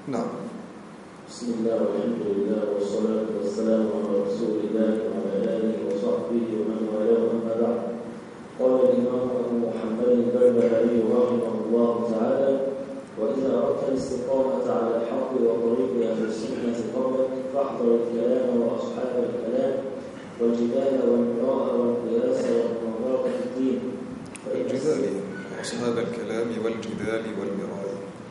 نعم. بسم الله والحمد لله والصلاة والسلام على رسول الله وعلى آله وصحبه ومن والاه، أما بعد. قال الإمام أبو محمد البربهاري رحمه الله تعالى: وإذا أردت الاستقامة على الحق وطريق أهل السنة قبلك فاحذر الكلام وأصحاب الكلام والجدال والمراء والقياس والمناظرة في الدين. الجدال وأصحاب الكلام والجدال والمراء.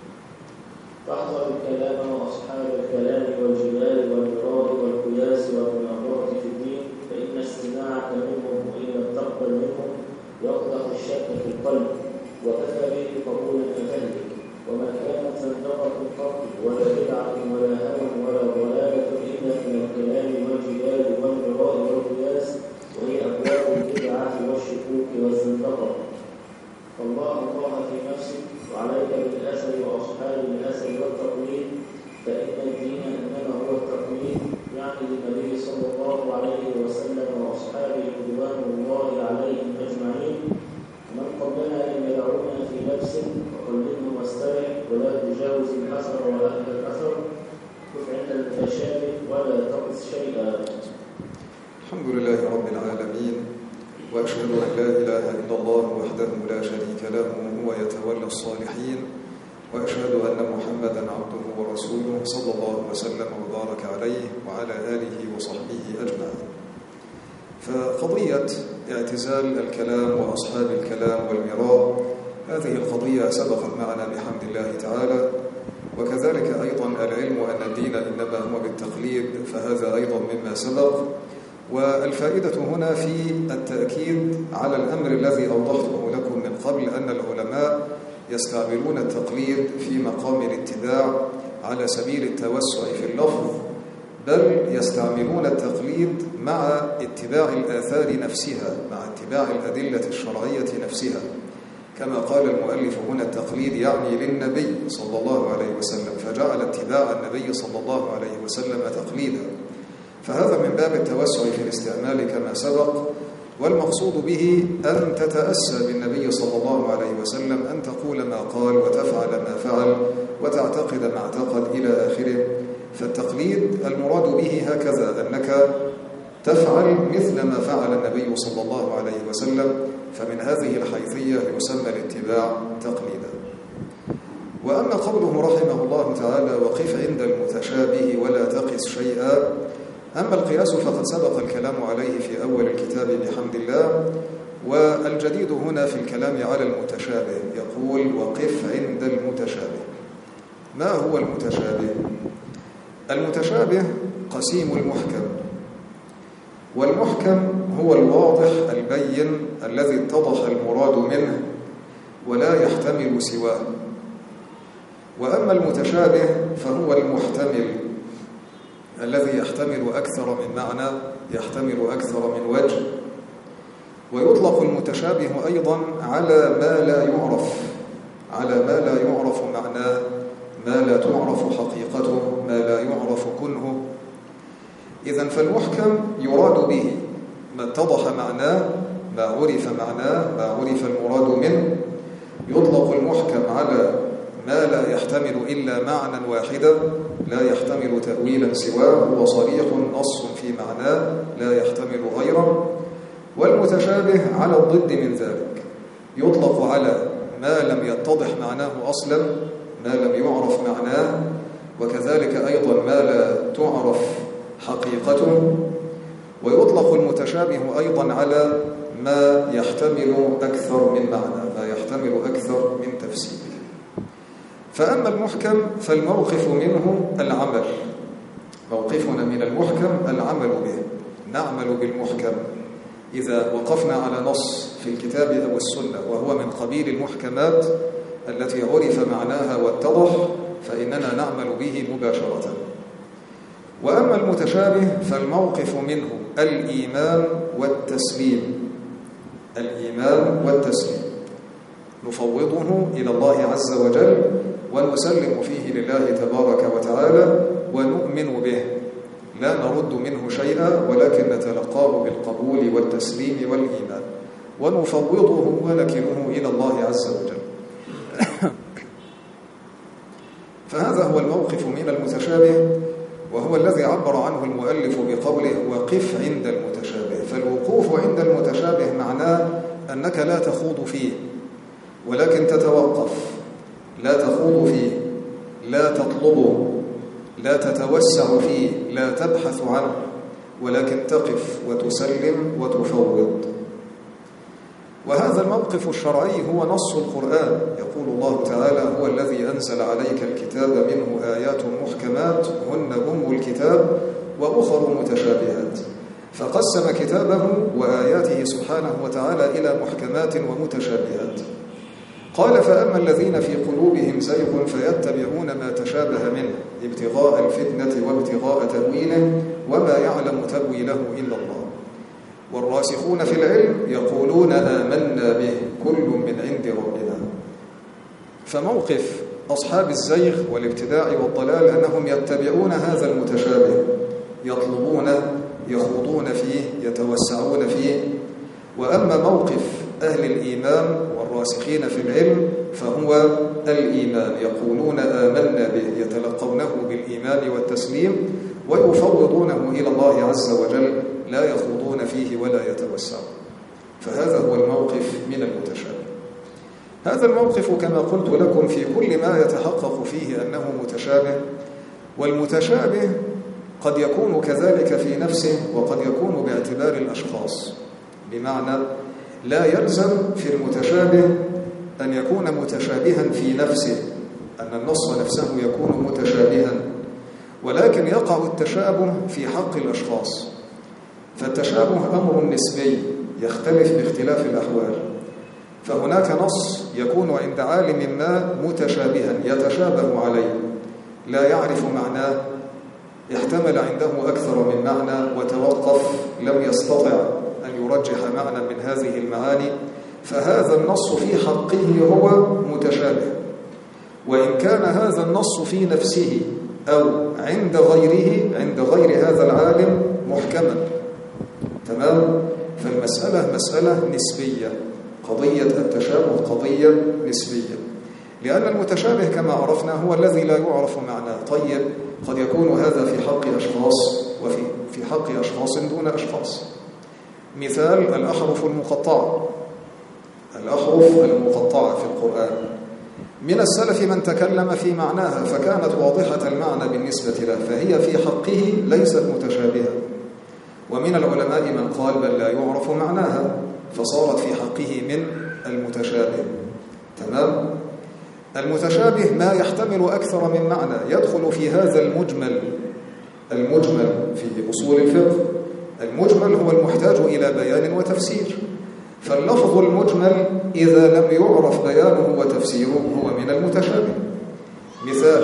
فاحذر الكلام وأصحاب الكلام والجدال والمراء والقياس والمناظرة في الدين، فإن استماعك منهم وإن لم تقبل منهم يقدح الشك في القلب، وكفى به قبولا كذلك. وما كانت زندقة قط ولا بدعة ولا هوى ولا ضلالة إلا من الكلام والجدال والمراء والقياس، وهي أبواب البدعة والشكوك والزندقة. فالله الله في نفسك، وعليك بالأثر وأصحاب الأثر والتقليد، فإن الدين إنما هو التقليد، يعني للنبي صلى الله عليه وسلم وأصحابه رضوان الله عليهم أجمعين. من قبلنا إن يدعونا في نفس فقلدهم واسترح، ولا تجاوز الحسر وأهل الأثر، كف عند المتشابه ولا تقص شيئا. الحمد لله رب العالمين، وأشهد أن لا إله إلا الله وحده لا شريك له هو يتولى الصالحين، وأشهد أن محمدا عبده ورسوله صلى الله وسلم وبارك عليه وعلى آله وصحبه أجمعين. فقضية اعتزال الكلام وأصحاب الكلام والمراء، هذه القضية سبقت معنا بحمد الله تعالى، وكذلك أيضا العلم أن الدين إنما هو بالتقليد، فهذا أيضا مما سبق. والفائدة هنا في التأكيد على الأمر الذي أوضحته لكم من قبل، أن العلماء يستعملون التقليد في مقام الاتباع على سبيل التوسع في اللفظ، بل يستعملون التقليد مع اتباع الآثار نفسها، مع اتباع الأدلة الشرعية نفسها، كما قال المؤلف هنا التقليد يعني للنبي صلى الله عليه وسلم، فجعل اتباع النبي صلى الله عليه وسلم تقليدا. فهذا من باب التوسع في الاستعمال كما سبق، والمقصود به أن تتأسى بالنبي صلى الله عليه وسلم، أن تقول ما قال وتفعل ما فعل وتعتقد ما اعتقد إلى آخره. فالتقليد المراد به هكذا، أنك تفعل مثل ما فعل النبي صلى الله عليه وسلم، فمن هذه الحيثية يسمى الاتباع تقليدا. وأما قوله رحمه الله تعالى: وقف عند المتشابه ولا تقس شيئا، أما القياس فقد سبق الكلام عليه في أول الكتاب بحمد الله، والجديد هنا في الكلام على المتشابه. يقول: وقف عند المتشابه. ما هو المتشابه؟ المتشابه قسيم المحكم، والمحكم هو الواضح البين الذي اتضح المراد منه ولا يحتمل سواه. وأما المتشابه فهو المحتمل الذي يحتمل أكثر من معنى، يحتمل أكثر من وجه. ويطلق المتشابه أيضا على ما لا يعرف، على ما لا يعرف معناه، ما لا تعرف حقيقته، ما لا يعرف كنهه. إذن فالمحكم يراد به ما اتضح معناه، ما عرف معناه، ما عرف المراد منه. يطلق المحكم على ما لا يحتمل إلا معنى واحدا، لا يحتمل تأويلا سواه، هو صريح نص في معناه لا يحتمل غيره. والمتشابه على الضد من ذلك، يطلق على ما لم يتضح معناه أصلا، ما لم يعرف معناه، وكذلك أيضا ما لا تعرف حقيقته. ويطلق المتشابه أيضا على ما يحتمل أكثر من معنى، ما يحتمل أكثر من تفسير. فأما المحكم فالموقف منه العمل، موقفنا من المحكم العمل به، نعمل بالمحكم. إذا وقفنا على نص في الكتاب أو السنة وهو من قبيل المحكمات التي عرف معناها واتضح، فإننا نعمل به مباشرة. وأما المتشابه فالموقف منه الإيمان والتسليم، الإيمان والتسليم، نفوضه إلى الله عز وجل ونسلم فيه لله تبارك وتعالى ونؤمن به، لا نرد منه شيئا، ولكن نتلقاه بالقبول والتسليم والإيمان، ونفوضه ونكله إلى الله عز وجل. فهذا هو الموقف من المتشابه، وهو الذي عبر عنه المؤلف بقوله وقف عند المتشابه. فالوقوف عند المتشابه معناه أنك لا تخوض فيه، ولكن تتوقف، لا تخوض فيه، لا تطلبه، لا تتوسع فيه، لا تبحث عنه، ولكن تقف وتسلم وتفوض. وهذا الموقف الشرعي هو نص القرآن. يقول الله تعالى هو الذي أنزل عليك الكتاب منه آيات محكمات هن أم الكتاب وأخر متشابهات. فقسم كتابه وآياته سبحانه وتعالى إلى محكمات ومتشابهات. قال فأما الذين في قلوبهم زيغ فيتبعون ما تشابه منه ابتغاء الفتنة وابتغاء تأويله وما يعلم تأويله إلا الله والراسخون في العلم يقولون آمنا به كل من عند ربنا. فموقف أصحاب الزيغ والابتداع والضلال أنهم يتبعون هذا المتشابه، يطلبونه، يخوضون فيه، يتوسعون فيه. وأما موقف أهل الإيمان والراسخين في العلم فهو الإيمان، يقولون آمنا به، يتلقونه بالإيمان والتسليم ويفوضونه إلى الله عز وجل، لا يخوضون فيه ولا يتوسعون. فهذا هو الموقف من المتشابه. هذا الموقف كما قلت لكم في كل ما يتحقق فيه أنه متشابه، والمتشابه قد يكون كذلك في نفسه وقد يكون باعتبار الأشخاص. بمعنى لا يلزم في المتشابه أن يكون متشابها في نفسه، أن النص نفسه يكون متشابها، ولكن يقع التشابه في حق الأشخاص. فالتشابه أمر نسبي يختلف باختلاف الأحوال. فهناك نص يكون عند عالم ما متشابها يتشابه عليه، لا يعرف معناه، احتمل عنده أكثر من معنى وتوقف، لم يستطع أن يرجح معنى من هذه المعاني، فهذا النص في حقه هو متشابه. وإن كان هذا النص في نفسه أو عند غيره، عند غير هذا العالم، محكما. تمام؟ فالمسألة مسألة نسبية، قضية التشابه قضية نسبية، لأن المتشابه كما عرفنا هو الذي لا يعرف معناه. طيب قد يكون هذا في حق أشخاص وفي حق أشخاص دون أشخاص. مثال الأحرف المقطعة، الأحرف المقطعة في القرآن، من السلف من تكلم في معناها فكانت واضحة المعنى بالنسبة له، فهي في حقه ليست متشابهة. ومن العلماء من قال بل لا يعرف معناها فصارت في حقه من المتشابه. تمام؟ المتشابه ما يحتمل أكثر من معنى، يدخل في هذا المجمل في أصول الفقه. المجمل هو المحتاج إلى بيان وتفسير، فاللفظ المجمل إذا لم يعرف بيانه وتفسيره هو من المتشابه. مثال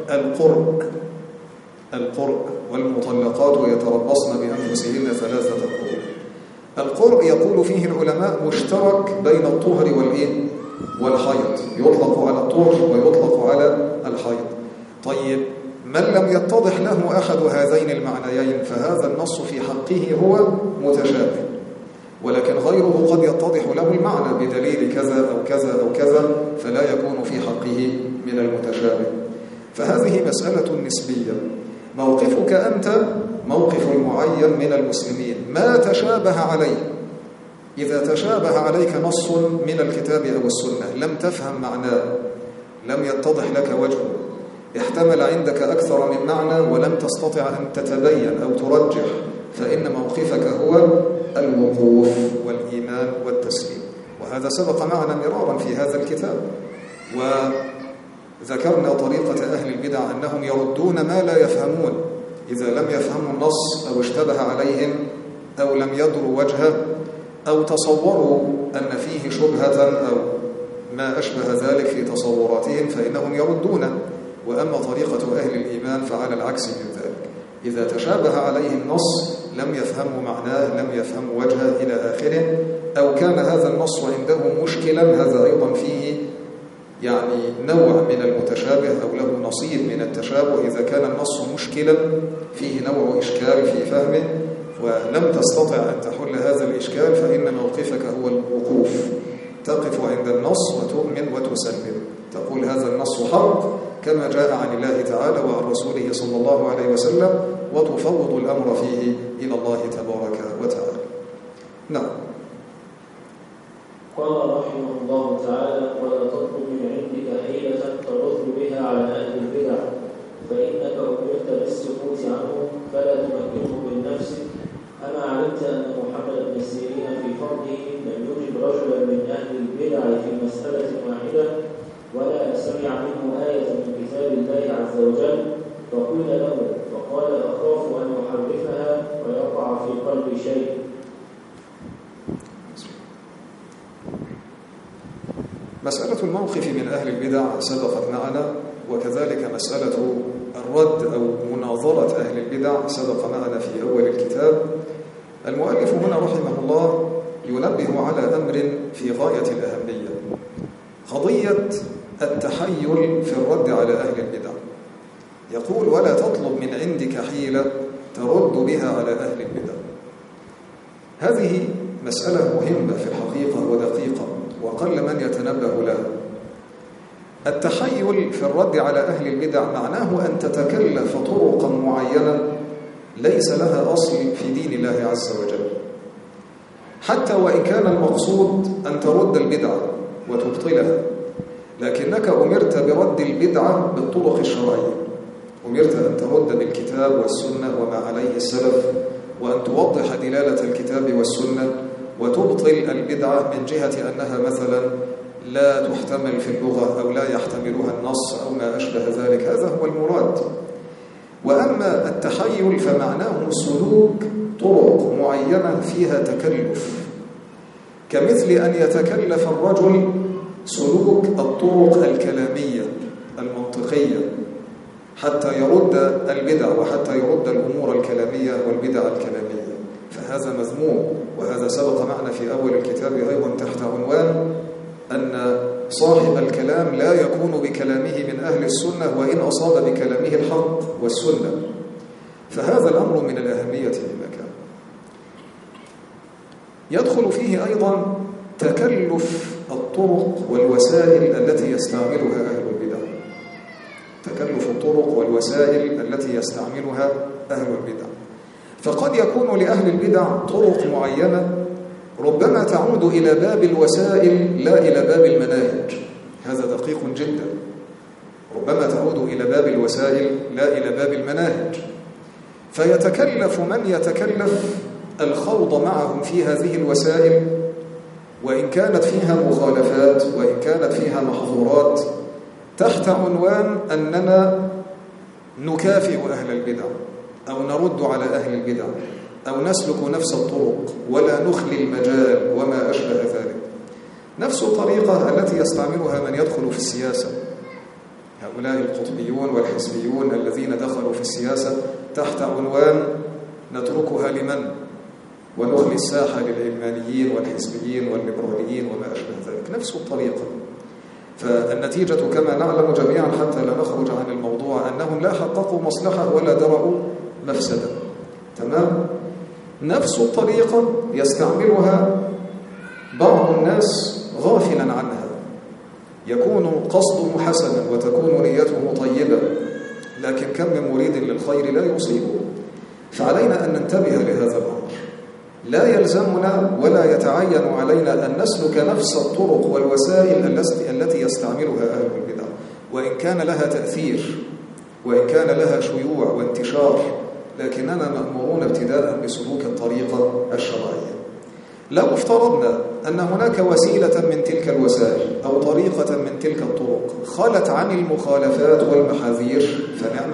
القرء والمطلقات يتربصن بأنفسهن 3 قروء. القرء يقول فيه العلماء مشترك بين الطهر والحيض، يطلق على الطهر ويطلق على الحيض. طيب من لم يتضح له أحد هذين المعنيين فهذا النص في حقه هو متشابه، ولكن غيره قد يتضح له المعنى بدليل كذا أو كذا أو كذا، فلا يكون في حقه من المتشابه. فهذه مسألة نسبية. موقفك أنت موقف المعين من المسلمين، ما تشابه عليه. إذا تشابه عليك نص من الكتاب أو السنة لم تفهم معناه، لم يتضح لك وجهه، احتمل عندك أكثر من معنى ولم تستطع أن تتبين أو ترجح، فإن موقفك هو الوقوف والإيمان والتسليم. وهذا سبق معنا مرارا في هذا الكتاب، وذكرنا طريقة أهل البدع أنهم يردون ما لا يفهمون. إذا لم يفهموا النص أو اشتبه عليهم أو لم يدروا وجهه أو تصوروا أن فيه شبهة أو ما أشبه ذلك في تصوراتهم فإنهم يردونه. وأما طريقة أهل الإيمان فعلى العكس من ذلك، إذا تشابه عليهم النص لم يفهموا معناه، لم يفهموا وجهه إلى آخره، أو كان هذا النص عندهم مشكلا، هذا أيضا فيه يعني نوع من المتشابه أو له نصيب من التشابه. إذا كان النص مشكلا فيه نوع إشكال في فهمه ولم تستطع أن تحل هذا الإشكال فإن موقفك هو الوقوف، تقف عند النص وتؤمن وتسلم، تقول هذا النص حق كما جاء عن الله تعالى وعن رسوله صلى الله عليه وسلم، وتفوض الأمر فيه إلى الله تبارك وتعالى. نعم. قال رحمه الله تعالى: ولا تطلب من عندك حيلة ترد بها على أهل البدع، فإنك أمرت بالسكوت عنه فلا تمكنه من نفسك. أما علمت أن محمد بن سيرين في فرضه لم يجب رجلا من أهل البدع في مسألة واحدة، ولا سمع منه آية من كتاب الله عز وجل، فقيل له فقال: أخاف أن يحرفها ويقع في قلبي شيء. مسألة الموقف من أهل البدع سبقت معنا، وكذلك مسألة الرد أو مناظرة أهل البدع سبق معنا في أول الكتاب. المؤلف هنا رحمه الله ينبه على أمر في غاية الأهمية، قضية التحيل في الرد على أهل البدع. يقول: ولا تطلب من عندك حيلة ترد بها على أهل البدع. هذه مسألة مهمة في الحقيقة ودقيقة، وقل من يتنبه لها. التحيل في الرد على أهل البدع معناه أن تتكلف طرقا معينة ليس لها أصل في دين الله عز وجل، حتى وإن كان المقصود أن ترد البدعة وتبطلها، لكنك أمرت برد البدعة بالطرق الشرعية. أمرت أن ترد بالكتاب والسنة وما عليه السلف، وأن توضح دلالة الكتاب والسنة، وتبطل البدعة من جهة أنها مثلا لا تحتمل في اللغة أو لا يحتملها النص أو ما أشبه ذلك. هذا هو المراد. وأما التحيل فمعناه سلوك طرق معينة فيها تكلف، كمثل أن يتكلف الرجل سلوك الطرق الكلامية المنطقية حتى يرد البدع وحتى يرد الأمور الكلامية والبدع الكلامية، فهذا مذموم. وهذا سبق معنا في أول الكتاب أيضا تحت عنوان أن صاحب الكلام لا يكون بكلامه من أهل السنة وإن أصاب بكلامه الحق والسنة. فهذا الأمر من الأهمية بمكان. يدخل فيه أيضا تكلف الطرق والوسائل التي يستعملها أهل البدع. تكلف الطرق والوسائل التي يستعملها أهل البدع. فقد يكون لأهل البدع طرق معينة ربما تعود إلى باب الوسائل لا إلى باب المناهج. هذا دقيق جدا. ربما تعود إلى باب الوسائل لا إلى باب المناهج، فيتكلف من يتكلف الخوض معهم في هذه الوسائل، وإن كانت فيها مخالفات وإن كانت فيها محظورات، تحت عنوان أننا نكافئ أهل البدع أو نرد على أهل البدع أو نسلك نفس الطرق ولا نخلي المجال وما أشبه ذلك. نفس الطريقة التي يستعملها من يدخل في السياسة، هؤلاء القطبيون والحزبيون الذين دخلوا في السياسة تحت عنوان نتركها لمن ونخلي الساحة للعلمانيين والحزبيين والليبراليين وما أشبه ذلك. نفس الطريقة. فالنتيجة كما نعلم جميعا حتى لا نخرج عن الموضوع أنهم لا حققوا مصلحة ولا درأوا مفسدة. تمام؟ نفس الطريقة يستعملها بعض الناس غافلا عنها، يكون قصده حسنا وتكون نيته طيبة، لكن كم من مريد للخير لا يصيبه. فعلينا أن ننتبه لهذا الأمر. لا يلزمنا ولا يتعين علينا أن نسلك نفس الطرق والوسائل التي يستعملها أهل البدع، وإن كان لها تأثير وإن كان لها شيوع وانتشار، لكننا مأمورون ابتداء بسلوك الطريقة الشرعية. لو افترضنا أن هناك وسيلة من تلك الوسائل أو طريقة من تلك الطرق خلت عن المخالفات والمحاذير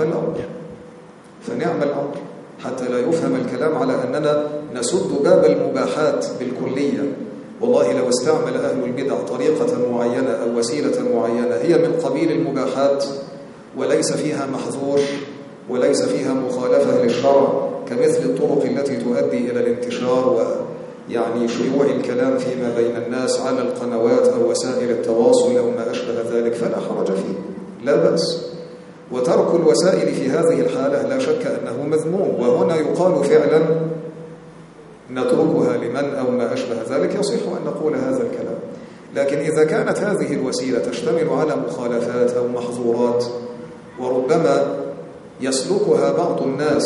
فنعم الأمر، حتى لا يفهم الكلام على أننا نسد باب المباحات بالكلية. والله لو استعمل أهل البدع طريقة معينة أو وسيلة معينة هي من قبيل المباحات وليس فيها محظور وليس فيها مخالفة للشرع، كمثل الطرق التي تؤدي إلى الانتشار ويعني شيوع الكلام فيما بين الناس على القنوات أو وسائل التواصل أو ما أشبه ذلك، فلا حرج فيه، لا بأس. وترك الوسائل في هذه الحالة لا شك أنه مذموم. وهنا يقال فعلا نتركها لمن أو ما أشبه ذلك، يصح أن نقول هذا الكلام. لكن إذا كانت هذه الوسيلة تشتمل على مخالفات أو محظورات وربما يسلكها بعض الناس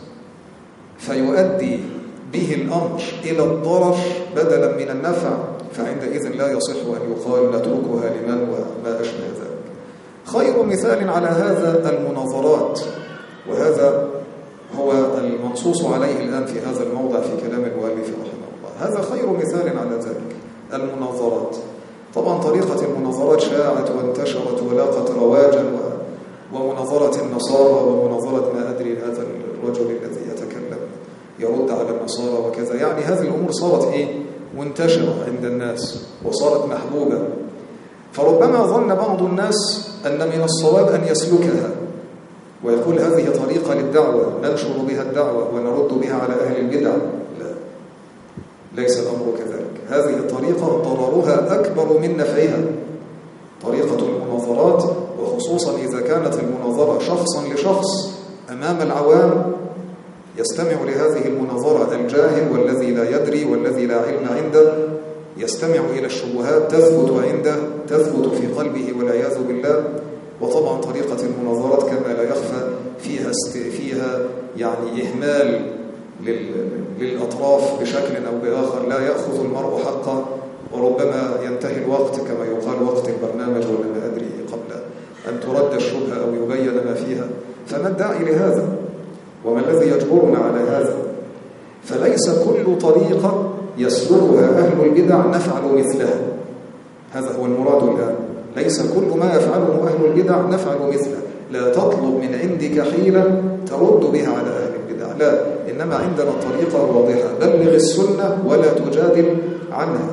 فيؤدي به الأمر إلى الضرر بدلا من النفع، فعندئذ لا يصح أن يقال نتركها لمن وما أشبه ذلك. خير مثال على هذا المناظرات، وهذا هو المنصوص عليه الآن في هذا الموضع في كلام المؤلف رحمه الله. هذا خير مثال على ذلك، المناظرات. طبعا طريقة المناظرات شاعت وانتشرت ولاقت رواجا، ومناظرة النصارى ومناظرة ما أدري هذا الرجل الذي يتكلم يرد على النصارى وكذا. يعني هذه الأمور صارت منتشرة عند الناس وصارت محبوبة، فربما ظن بعض الناس أن من الصواب أن يسلكها ويقول هذه طريقة للدعوة ننشر بها الدعوة ونرد بها على أهل البدع. لا، ليس الأمر كذلك. هذه الطريقة ضررها أكبر من نفعها، طريقة المناظرات، وخصوصا إذا كانت المناظرة شخصا لشخص أمام العوام. يستمع لهذه المناظرة الجاهل والذي لا يدري والذي لا علم عنده، يستمع إلى الشبهات تثبت في قلبه والعياذ بالله. وطبعا طريقة المناظرات كما لا يخفى فيها يعني إهمال للأطراف بشكل أو بآخر، لا يأخذ المرء حقه، وربما ينتهي الوقت كما يقال وقت البرنامج ولا ما أدري قبل أن ترد الشبهة أو يبين ما فيها. فما الداعي لهذا؟ وما الذي يجبرنا على هذا؟ فليس كل طريقة يسلكها أهل البدع نفعل مثلها. هذا هو المراد الآن. ليس كل ما يفعله أهل البدع نفعل مثله. لا تطلب من عندك حيلة ترد بها على أهل البدع، لا، إنما عندنا الطريقة واضحة، بلغ السنة ولا تجادل عنها.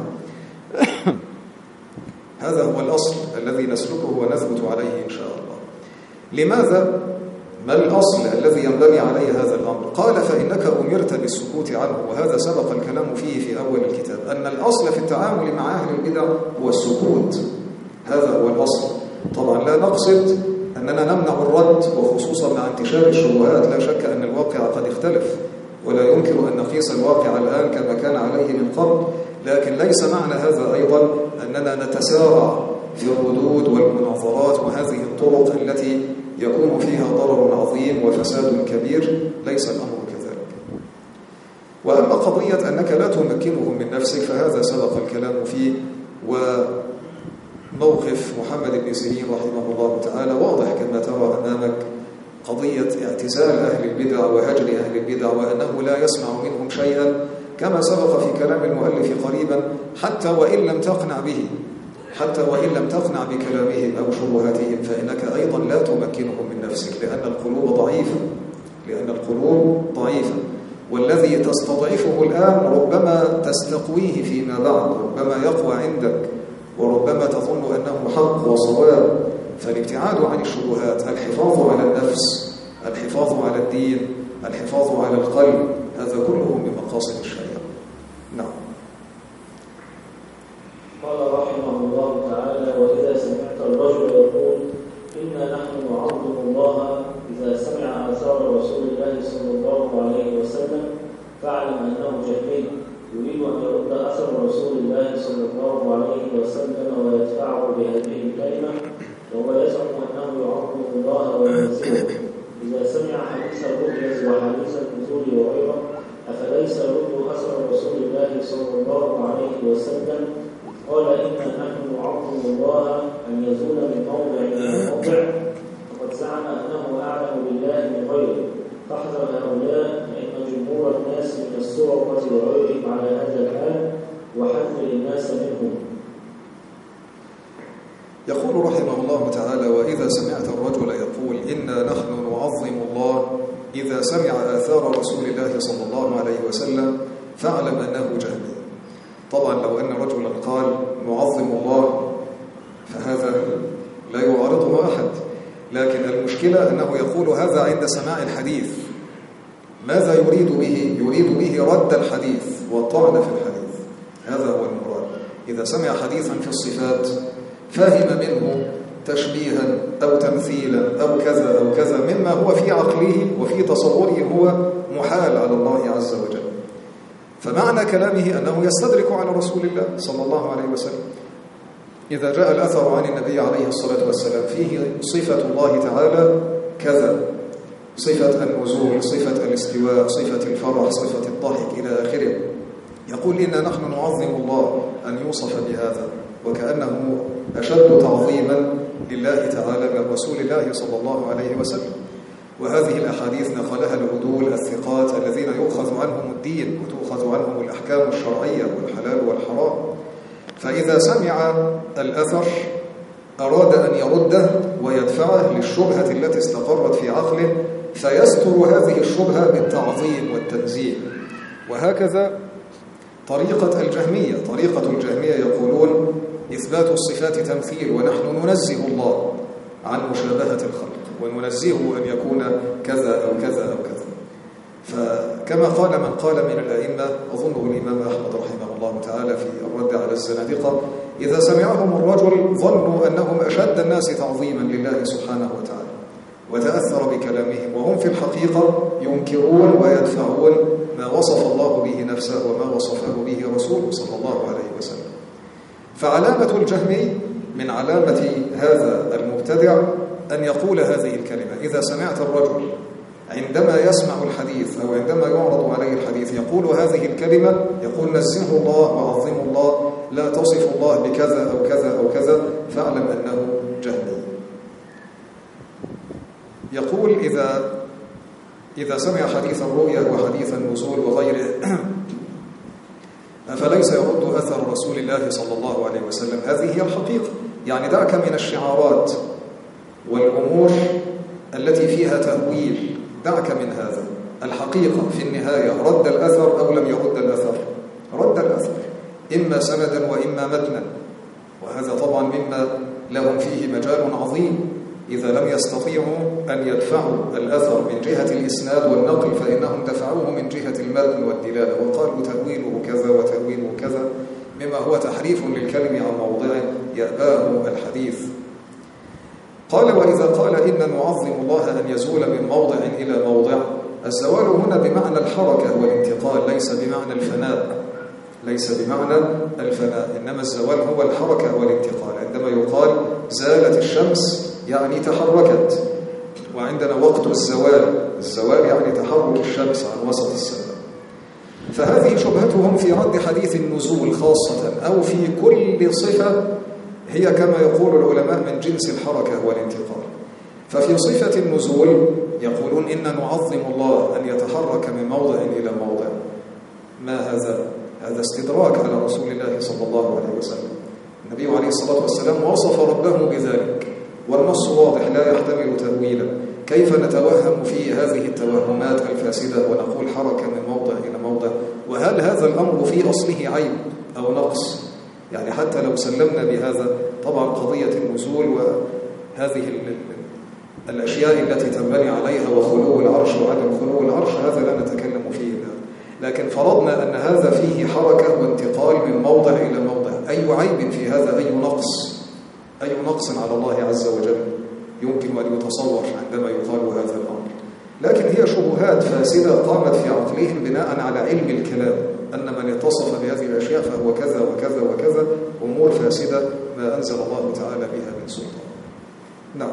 هذا هو الأصل الذي نسلكه ونثبت عليه إن شاء الله. لماذا؟ ما الأصل الذي ينبني عليه هذا الأمر؟ قال فإنك أمرت بالسكوت عنه، وهذا سبق الكلام فيه في أول الكتاب، أن الأصل في التعامل مع أهل البدع هو السكوت. هذا هو الأصل. طبعا لا نقصد أننا نمنع الرد، وخصوصا مع انتشار الشبهات لا شك أن الواقع قد اختلف، ولا يمكن أن نقيس الواقع الآن كما كان عليه من قبل، لكن ليس معنى هذا أيضا أننا نتسارع في الردود والمناظرات وهذه الطرق التي يكون فيها ضرر عظيم وفساد كبير. ليس الأمر كذلك. وأما قضية أنك لا تمكنهم من نفسك فهذا سبق الكلام فيه، وموقف محمد بن سيرين رحمه الله تعالى واضح كما ترى أمامك، قضية اعتزال أهل البدع وهجر أهل البدع، وأنه لا يسمع منهم شيئا كما سبق في كلام المؤلف قريبا، حتى وإن لم تقنع بكلامهم أو شبهاتهم فإنك أيضا لا تمكنهم من نفسك، لأن القلوب ضعيفة، والذي تستضعفه الآن ربما تستقويه فيما بعد، ربما يقوى عندك، وربما تظن أنه حق وصواب. فالابتعاد عن الشبهات، الحفاظ على النفس، الحفاظ على الدين، الحفاظ على القلب، هذا كله من مقاصد الشريعة. نعم. قال رحمه الله تعالى: وإذا سمعت الرجل يقول إنا نحن نعظم الله إذا سمع آثار رسول الله صلى الله عليه وسلم فاعلم أنه جهمي يريد أن يرد أثر رسول الله صلى الله عليه وسلم ويدفعه بهذه الكلمة، وهو يزعم أنه يعظم الله وينزله. إذا سمع حديث الرؤيا وحديث النزول وغيره أفليس يرد أثر رسول الله صلى الله عليه وسلم؟ قال إنا نحن نعظم الله أن يزول من موضع إلى موضع، وقد زعم أنه أعلم بالله من غيره. فاحذر هؤلاء فإن جمهور الناس من السرقة وغيرهم على هذا الحال، وحذر الناس منهم. يقول رحمه الله تعالى: وإذا سمعت الرجل يقول إنا نحن نعظم الله إذا سمع آثار رسول الله صلى الله عليه وسلم فاعلم أنه جهمي. طبعا لو أن رجلا قال نعظم الله فهذا لا يعارضه أحد، لكن المشكلة أنه يقول هذا عند سماع الحديث. ماذا يريد به؟ يريد به رد الحديث والطعن في الحديث. هذا هو المراد. إذا سمع حديثا في الصفات فهم منه تشبيها أو تمثيلا أو كذا أو كذا مما هو في عقله وفي تصوره هو محال على الله عز وجل، فمعنى كلامه أنه يستدرك على رسول الله صلى الله عليه وسلم. إذا جاء الأثر عن النبي عليه الصلاة والسلام فيه صفة الله تعالى كذا، صفة النزول، صفة الاستواء، صفة الفرح، صفة الضحك إلى آخره، يقول إنا نحن نعظم الله أن يوصف بهذا، وكأنه أشد تعظيما لله تعالى من رسول الله صلى الله عليه وسلم. وهذه الأحاديث نقلها العدول الثقات الذين يؤخذ عنهم الدين وتؤخذ عنهم الأحكام الشرعية والحلال والحرام. فإذا سمع الأثر أراد أن يرده ويدفعه للشبهة التي استقرت في عقله، فيستر هذه الشبهة بالتعظيم والتنزيه. وهكذا طريقة الجهمية يقولون إثبات الصفات تمثيل، ونحن ننزه الله عن مشابهة الخلق وننزهه أن يكون كذا أو كذا أو كذا. فكما قال من قال من الأئمة، أظنه الإمام أحمد رحمه الله تعالى في الرد على الزنادقة، إذا سمعهم الرجل ظنوا أنهم أشد الناس تعظيما لله سبحانه وتعالى وتأثر بكلامهم، وهم في الحقيقة ينكرون ويدفعون ما وصف الله به نفسه وما وصفه به رسوله صلى الله عليه وسلم. فعلامة الجهمي من علامة هذا المبتدع أن يقول هذه الكلمة. إذا سمعت الرجل عندما يسمع الحديث أو عندما يعرض عليه الحديث يقول هذه الكلمة، يقول نزهه الله وعظمه الله، لا تصف الله بكذا أو كذا أو كذا، فاعلم أنه جهمي. يقول إذا سمع حديث الرؤيا وحديث النزول وغيره فليس يرد أثر رسول الله صلى الله عليه وسلم. هذه هي الحقيقة. يعني دعك من الشعارات والأمور التي فيها تأويل، دعك من هذا. الحقيقة في النهاية رد الأثر أو لم يرد الأثر؟ رد الأثر، إما سندا وإما متنا، وهذا طبعا مما لهم فيه مجال عظيم. إذا لم يستطيعوا أن يدفعوا الأثر من جهة الإسناد والنقل فإنهم دفعوه من جهة المتن والدلالة، وقالوا تأويله كذا وتأويله كذا، مما هو تحريف للكلم عن موضعه يأباه الحديث. قال وإذا قال إن نعظم الله أن يزول من موضع إلى موضع، الزوال هنا بمعنى الحركة والانتقال، ليس بمعنى الفناء، إنما الزوال هو الحركة والانتقال. عندما يقال زالت الشمس يعني تحركت، وعندنا وقت الزوال يعني تحرك الشمس عن وسط السماء. فهذه شبهتهم في رد حديث النزول خاصة، أو في كل صفة هي كما يقول العلماء من جنس الحركة والانتقال. ففي صفة النزول يقولون إن نعظم الله أن يتحرك من موضع إلى موضع. ما هذا؟ هذا استدراك على رسول الله صلى الله عليه وسلم. النبي عليه الصلاة والسلام وصف ربه بذلك، والنص واضح لا يحتمل تأويلا. كيف نتوهم فيه هذه التوهمات الفاسدة ونقول حركة من موضع إلى موضع؟ وهل هذا الأمر في أصله عيب أو نقص؟ يعني حتى لو سلمنا بهذا، طبعا قضية النزول وهذه الأشياء التي تنبني عليها وخلو العرش وعدم خلو العرش، هذا لا نتكلم فيه الآن. لكن فرضنا أن هذا فيه حركة وانتقال من موضع إلى موضع، أي عيب في هذا؟ أي نقص على الله عز وجل يمكن أن يتصور عندما يقال هذا الأمر؟ لكن هي شبهات فاسدة قامت في عقلهم بناء على علم الكلام، أن من اتصف بهذه الأشياء فهو كذا وكذا وكذا، أمور فاسدة ما أنزل الله تعالى بها من سلطان. نعم.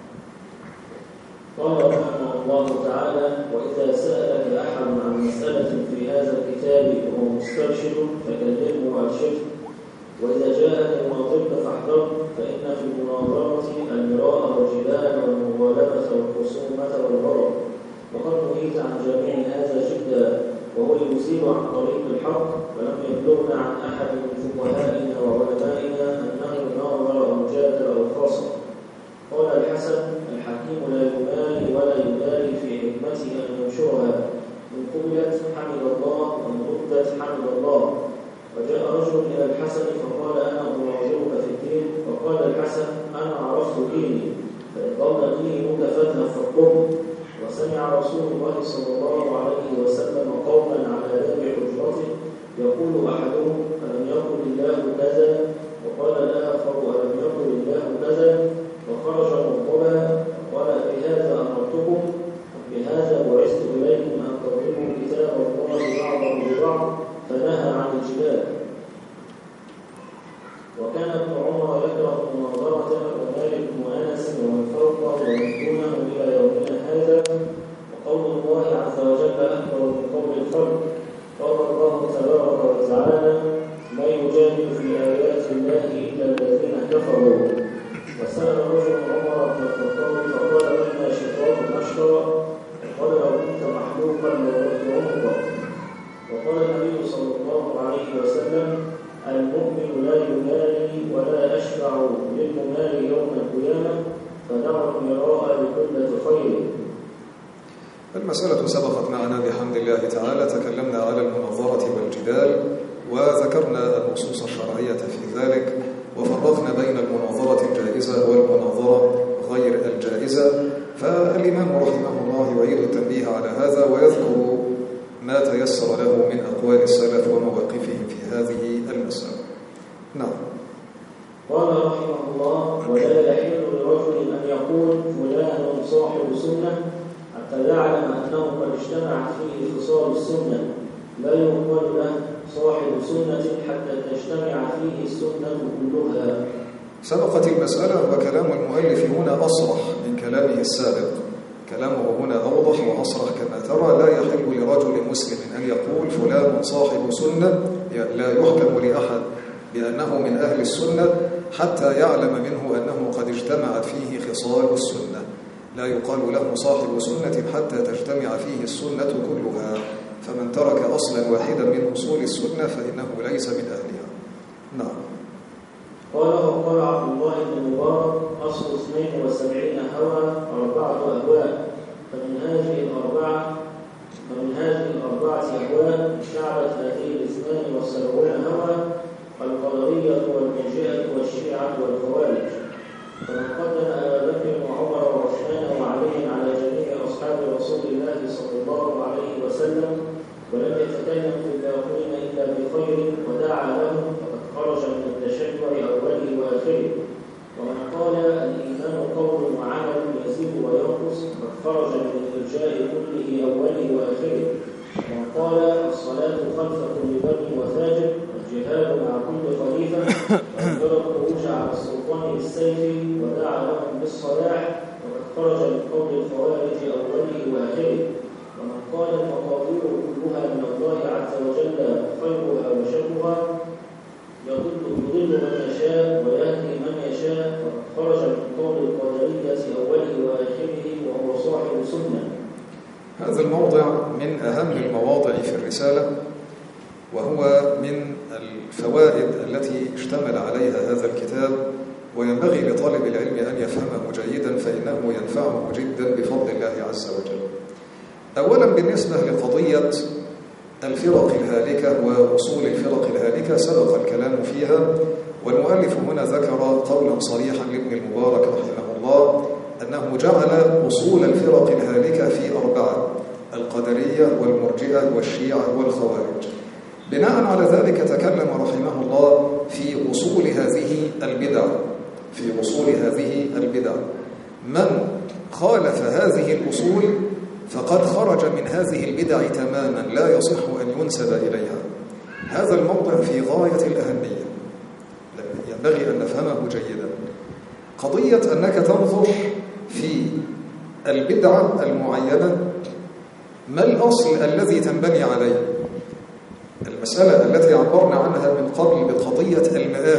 قال رحمه الله تعالى: وإذا سألك أحد عن مسألة في هذا الكتاب وهو مسترشد فكلمه وأرشده، وإذا جاءك المناظرة فاحذره، فإن في المناظرة المراء والجدال والمغالبة والخصومة والغضب، وقد نهيت عن جميع هذا جدا، وهو يزيل عن طريق الحق، ولم يبلغنا عن أحد من فقهائنا وعلمائنا أنه ناظر أو جادل أو خاصم. قال الحسن: الحكيم لا يبالي ولا يبالي في حكمته أن ينشرها، إن قبلت حمد الله وإن ردت حمد الله. وجاء رجل إلى الحسن فقال: أنا أناظرك في الدين. فقال الحسن: أنا عرفت ديني، فإن ضل دينك فاذهب فاطلبه. وسمع رسول الله صلى الله عليه وسلم قوما على باب حجرته يقول أحدهم: ألم يقل الله كذا؟ وقال الآخر: ألم يقل الله كذا؟ وخرج مغضبا وقال: بهذا أمرتكم، بهذا بعثت إليكم أن تضربوا كتاب الله بعضا ببعض، فنهى عن الجدال. وكان ابن عمر فدعوا المراء لقلة خير. المسألة سبقت معنا بحمد الله تعالى، تكلمنا على المناظرة والجدال وذكرنا النصوص الشرعية في ذلك، وفرقنا بين المناظرة الجائزة والمناظرة غير الجائزة. فالإمام رحمه الله يعيد التنبيه على هذا ويذكر ما تيسر له من أقوال السلف ومواقفهم في هذه المسألة. نعم. قال رحمه الله: ولا يحل لرجل أن يقول فلان صاحب سنة حتى يعلم أنه قد اجتمعت فيه خصال السنة، لا يقال له صاحب سنة حتى تجتمع فيه السنة كلها. سبقت المسألة وكلام المؤلف هنا أصرح من كلامه السابق، كلامه هنا أوضح وأصرح كما ترى. لا يحل لرجل مسلم أن يقول فلان صاحب سنة، لا يحكم لأحد بأنه من أهل السنة حتى يعلم منه أنه قد اجتمعت فيه خصال السنة. لا يقال له صاحب سنة حتى تجتمع فيه السنة كلها، فمن ترك أصلا واحدا من أصول السنة فإنه ليس من أهلها. نعم. قال عبد الله بن مبارك: أصل 72 هوى 4 أهواء، فمن هذه الأربعة أهواء اشتعلت هذه 72 هوى: القدرية والمرجئة والشيعة والخوارج. فمن قدم أبا بكر وعمر وعثمان وعلي على جميع أصحاب رسول الله صلى الله عليه وسلم ولم يتكلم في الآخرين إلا بخير ودعا لهم فقد خرج من التشيع أوله وآخره. ومن قال الإيمان قول وعمل يزيد وينقص فقد خرج من الإرجاء كله أوله وآخره. ومن قال الصلاة خلف كل بر وفاجر والجهاد مع كل خليفة وأنكر الخروج على السلطان بالسيف ودعا لهم بالصلاح وقد خرج من قول الخوارج أوله وآخره. ومن قال المقادير كلها من الله عز وجل خيرها وشرها يضل من يشاء ويهدي من يشاء وقد خرج من قول القدرية أوله وآخره وهو صاحب سنة. هذا الموضع من أهم المواضع في الرسالة، وهو من الفوائد التي اشتمل عليها هذا الكتاب، وينبغي لطالب العلم أن يفهمه جيدا فإنه ينفعه جدا بفضل الله عز وجل. أولا بالنسبة لقضية الفرق الهالكة وأصول الفرق الهالكة سبق الكلام فيها، والمؤلف هنا ذكر قولا صريحا لابن المبارك رحمه الله أنه جعل أصول الفرق الهالكة في 4: القدرية والمرجئة والشيعة والخوارج. بناء على ذلك تكلم رحمه الله في أصول هذه البدع. من خالف هذه الأصول فقد خرج من هذه البدع تماما، لا يصح أن ينسب إليها. هذا الموضع في غاية الأهمية، ينبغي أن نفهمه جيدا. قضية أنك تنظر في البدعة المعينة ما الأصل الذي تنبني عليه. المسألة التي عبرنا عنها من قبل بقضية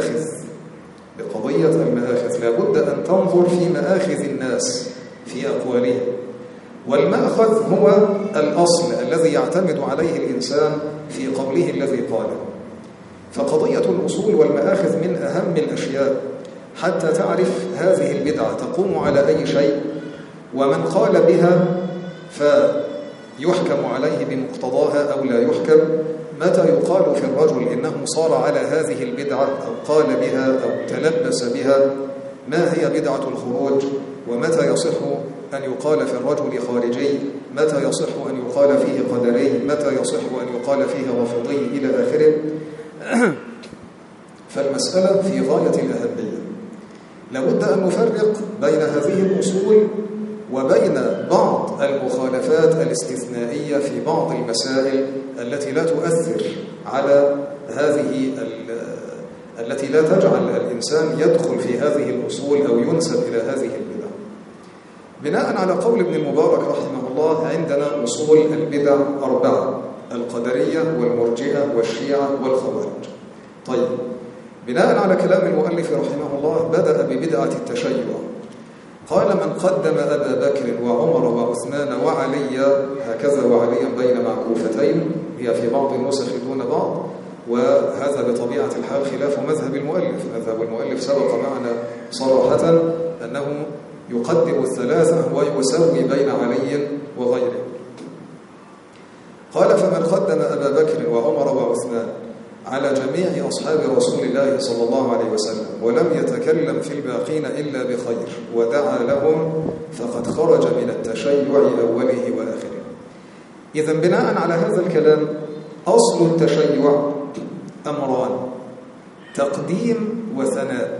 المآخذ، لابد أن تنظر في مآخذ الناس في أقوالهم، والمأخذ هو الأصل الذي يعتمد عليه الإنسان في قوله الذي قاله. فقضية الأصول والمآخذ من أهم الأشياء حتى تعرف هذه البدعة تقوم على أي شيء، ومن قال بها فيحكم عليه بمقتضاها أو لا يحكم. متى يقال في الرجل إنه صار على هذه البدعة أو قال بها أو تلبس بها؟ ما هي بدعة الخروج؟ ومتى يصح أن يقال في الرجل خارجي؟ متى يصح أن يقال فيه قدري؟ متى يصح أن يقال فيه رافضي؟ إلى آخره. فالمسألة في غاية الأهمية. لابد أن نفرق بين هذه الأصول وبين بعض المخالفات الاستثنائية في بعض المسائل التي لا تؤثر على هذه التي لا تجعل الإنسان يدخل في هذه الأصول أو ينسب إلى هذه البدع. بناء على قول ابن المبارك رحمه الله عندنا أصول البدع 4: القدرية والمرجئة والشيعة والخوارج. طيب، بناء على كلام المؤلف رحمه الله بدأ ببدعة التشيع. قال: من قدم أبا بكر وعمر وعثمان وعلي، هكذا وعليا بين معكوفتين، هي في بعض النسخ دون بعض، وهذا بطبيعة الحال خلاف مذهب المؤلف. مذهب المؤلف سبق معنا صراحة أنه يقدم الثلاثة ويسوي بين علي وغيره. قال: فمن قدم أبا بكر وعمر وعثمان على جميع أصحاب رسول الله صلى الله عليه وسلم ولم يتكلم في الباقين إلا بخير ودعا لهم فقد خرج من التشيع أوله وآخره. إذا بناء على هذا الكلام أصل التشيع أمران: تقديم وثناء.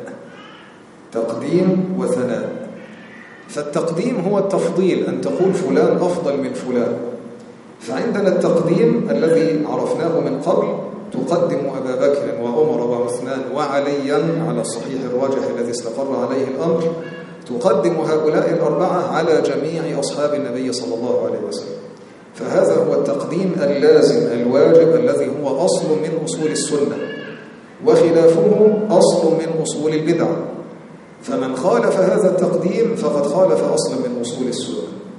تقديم وثناء. فالتقديم هو التفضيل، أن تقول فلان أفضل من فلان. فعندنا التقديم الذي عرفناه من قبل: تقدم أبا بكر وعمر وعثمان وعليا على الصحيح الراجح الذي استقر عليه الأمر، تقدم هؤلاء الأربعة على جميع أصحاب النبي صلى الله عليه وسلم. فهذا هو التقديم اللازم الواجب الذي هو أصل من أصول السنة، وخلافه أصل من أصول البدعة. فمن خالف هذا التقديم فقد خالف أصل من أصول السنة.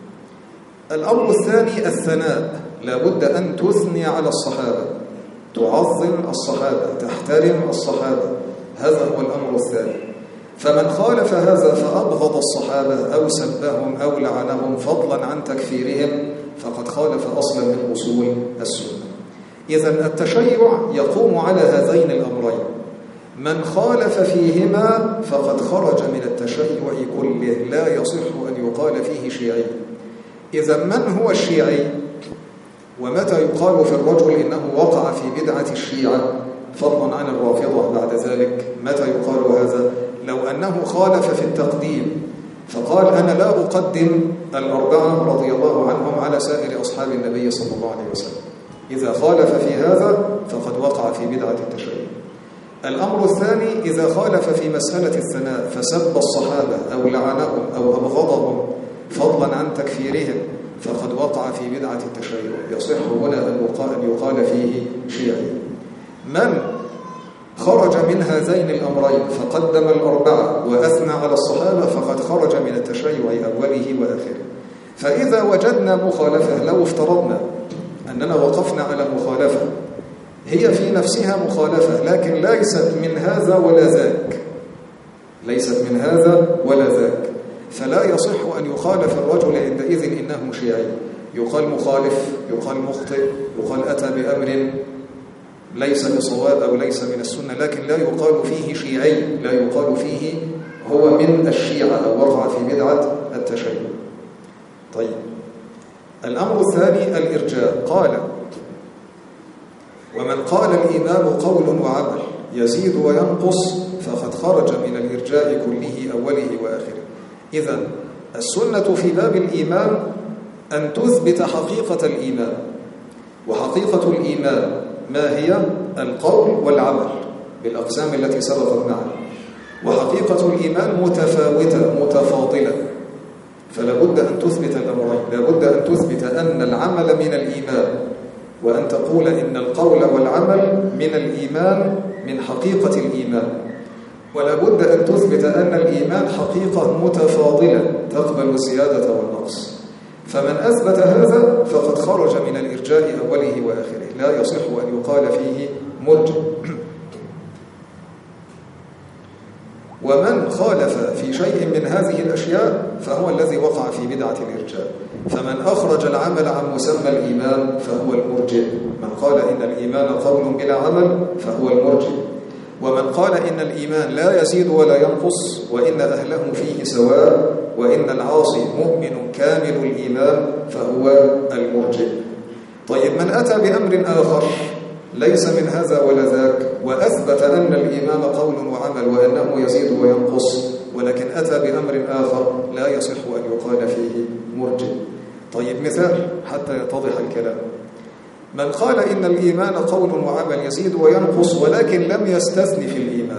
الأمر الثاني الثناء، لا بد أن تثني على الصحابة، تعظم الصحابة، تحترم الصحابة. هذا هو الأمر الثاني. فمن خالف هذا فأبغض الصحابة أو سبهم أو لعنهم فضلا عن تكفيرهم فقد خالف أصلا من أصول السنة. إذن التشيع يقوم على هذين الأمرين: من خالف فيهما فقد خرج من التشيع كله، لا يصح أن يقال فيه شيعي. إذا من هو الشيعي؟ ومتى يقال في الرجل إنه وقع في بدعة الشيعة فضلا عن الرافضة بعد ذلك؟ متى يقال هذا؟ لو أنه خالف في التقديم فقال: أنا لا أقدم الأربعة رضي الله عنهم على سائر أصحاب النبي صلى الله عليه وسلم. إذا خالف في هذا فقد وقع في بدعة التشيع. الأمر الثاني: إذا خالف في مسألة الثناء فسب الصحابة أو لعنهم أو أبغضهم فضلا عن تكفيرهم فقد وقع في بدعة التشيع. يصح هنا أن يقال فيه شيعي. من خرج من هذين الأمرين فقدم الأربعة وأثنى على الصحابة فقد خرج من التشيع أوله وآخره. فإذا وجدنا مخالفة، لو افترضنا أننا وقفنا على مخالفة هي في نفسها مخالفة لكن ليست من هذا ولا ذاك، ليست من هذا ولا ذاك، فلا يصح أن يخالف الرجل عندئذ إنه شيعي. يقال مخالف، يقال مخطئ، يقال أتى بأمر ليس بصواب أو ليس من السنة، لكن لا يقال فيه شيعي، لا يقال فيه هو من الشيعة أو وقع في بدعة التشيع. طيب، الأمر الثاني الإرجاء. قال: ومن قال الإيمان قول وعمل يزيد وينقص فقد خرج من الإرجاء كله أوله وآخره. إذن السنة في باب الإيمان أن تثبت حقيقة الإيمان، وحقيقة الإيمان ما هي؟ القول والعمل بالأقسام التي سبقت معنا. وحقيقة الإيمان متفاوتة متفاضلة، فلا بد أن تثبت الأمرين. لا بد أن تثبت أن العمل من الإيمان، وأن تقول إن القول والعمل من الإيمان من حقيقة الإيمان. ولا بد أن تثبت أن الإيمان حقيقة متفاضلة تقبل الزيادة والنقص. فمن أثبت هذا فقد خرج من الإرجاء أوله وآخره، لا يصح أن يقال فيه مرجئ. ومن خالف في شيء من هذه الأشياء فهو الذي وقع في بدعة الإرجاء. فمن أخرج العمل عن مسمى الإيمان فهو المرجئ. من قال إن الإيمان قول بلا عمل فهو المرجئ. ومن قال إن الإيمان لا يزيد ولا ينقص وإن أهله فيه سواء وإن العاصي مؤمن كامل الإيمان فهو المرجئ. طيب، من أتى بأمر آخر ليس من هذا ولا ذاك وأثبت أن الإيمان قول وعمل وأنه يزيد وينقص، ولكن أتى بأمر آخر لا يصح أن يقال فيه مرجئ. طيب، مثال حتى يتضح الكلام: من قال إن الإيمان قول وعمل يزيد وينقص ولكن لم يستثني في الإيمان،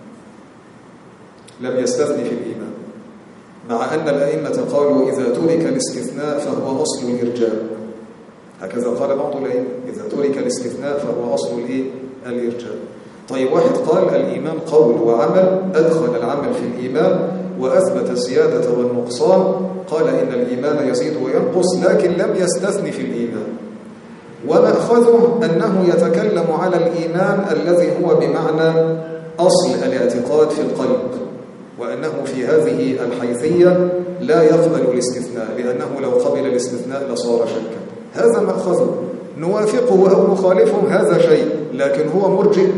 لم يستثني في الإيمان، مع أن الأئمة قالوا إذا ترك الاستثناء فهو أصل الإرجاء. هكذا قال بعض الأئمة: إذا ترك الاستثناء فهو أصل الإرجاء. طيب، واحد قال الإيمان قول وعمل، أدخل العمل في الإيمان وأثبت الزيادة والنقصان، قال إن الإيمان يزيد وينقص لكن لم يستثني في الإيمان. ومأخذه أنه يتكلم على الإيمان الذي هو بمعنى أصل الاعتقاد في القلب، وأنه في هذه الحيثية لا يقبل الاستثناء، لأنه لو قبل الاستثناء لصار شكا. هذا مأخذه، نوافقه أو نخالفه هذا شيء، لكن هو مرجئ.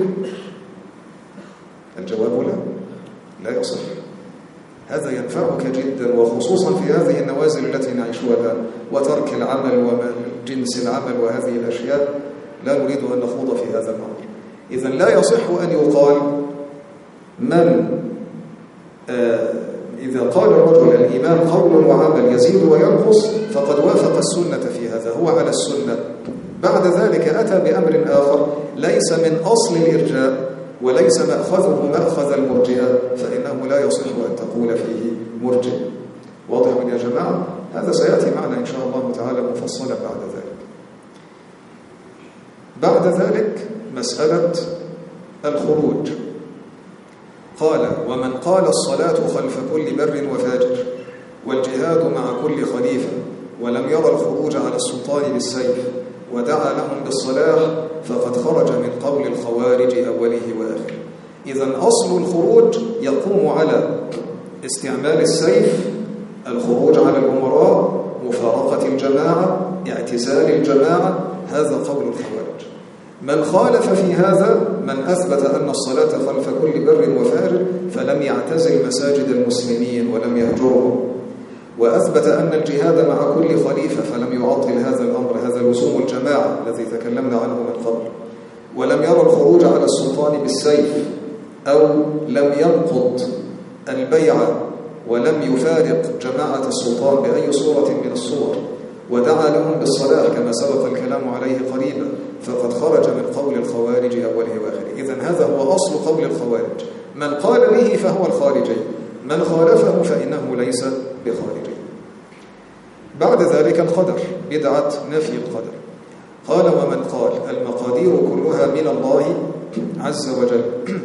الجواب لا يصح. هذا ينفعك جدا، وخصوصا في هذه النوازل التي نعيشها الآن، وترك العمل وجنس العمل وهذه الأشياء، لا نريد أن نخوض في هذا الأمر. إذن لا يصح أن يقال من إذا قال الرجل الإيمان قول وعمل يزيد وينقص فقد وافق السنة في هذا، هو على السنة. بعد ذلك أتى بأمر آخر ليس من أصل الإرجاء وليس مأخذه مأخذ المرجئة، فإنه لا يصح أن تقول فيه مرجئ. واضح يا جماعة؟ هذا سيأتي معنا إن شاء الله تعالى مفصلا بعد ذلك مسألة الخروج. قال: ومن قال الصلاة خلف كل بر وفاجر والجهاد مع كل خليفة ولم يرى الخروج على السلطان بالسيف ودعا لهم بالصلاح فقد خرج من قول الخوارج أوله وآخره. إذن أصل الخروج يقوم على استعمال السيف، الخروج على الأمراء، مفارقة الجماعة، اعتزال الجماعة، هذا قول الخوارج. من خالف في هذا، من أثبت أن الصلاة خلف كل بر وفاجر فلم يعتزل مساجد المسلمين ولم يهجرهم، وأثبت أن الجهاد مع كل خليفة فلم يعطل هذا الأمر، هذا لزوم الجماعة الذي تكلمنا عنه من قبل، ولم يرى الخروج على السلطان بالسيف، أو لم ينقض البيعة ولم يفارق جماعة السلطان بأي صورة من الصور، ودعا لهم بالصلاح كما سبق الكلام عليه قريبا، فقد خرج من قول الخوارج أوله وآخره. إذن هذا هو أصل قول الخوارج، من قال به فهو الخارجي، من خالفه فإنه ليس بخارجي. بعد ذلك القدر، بدعة نفي القدر. قال: ومن قال المقادير كلها من الله عز وجل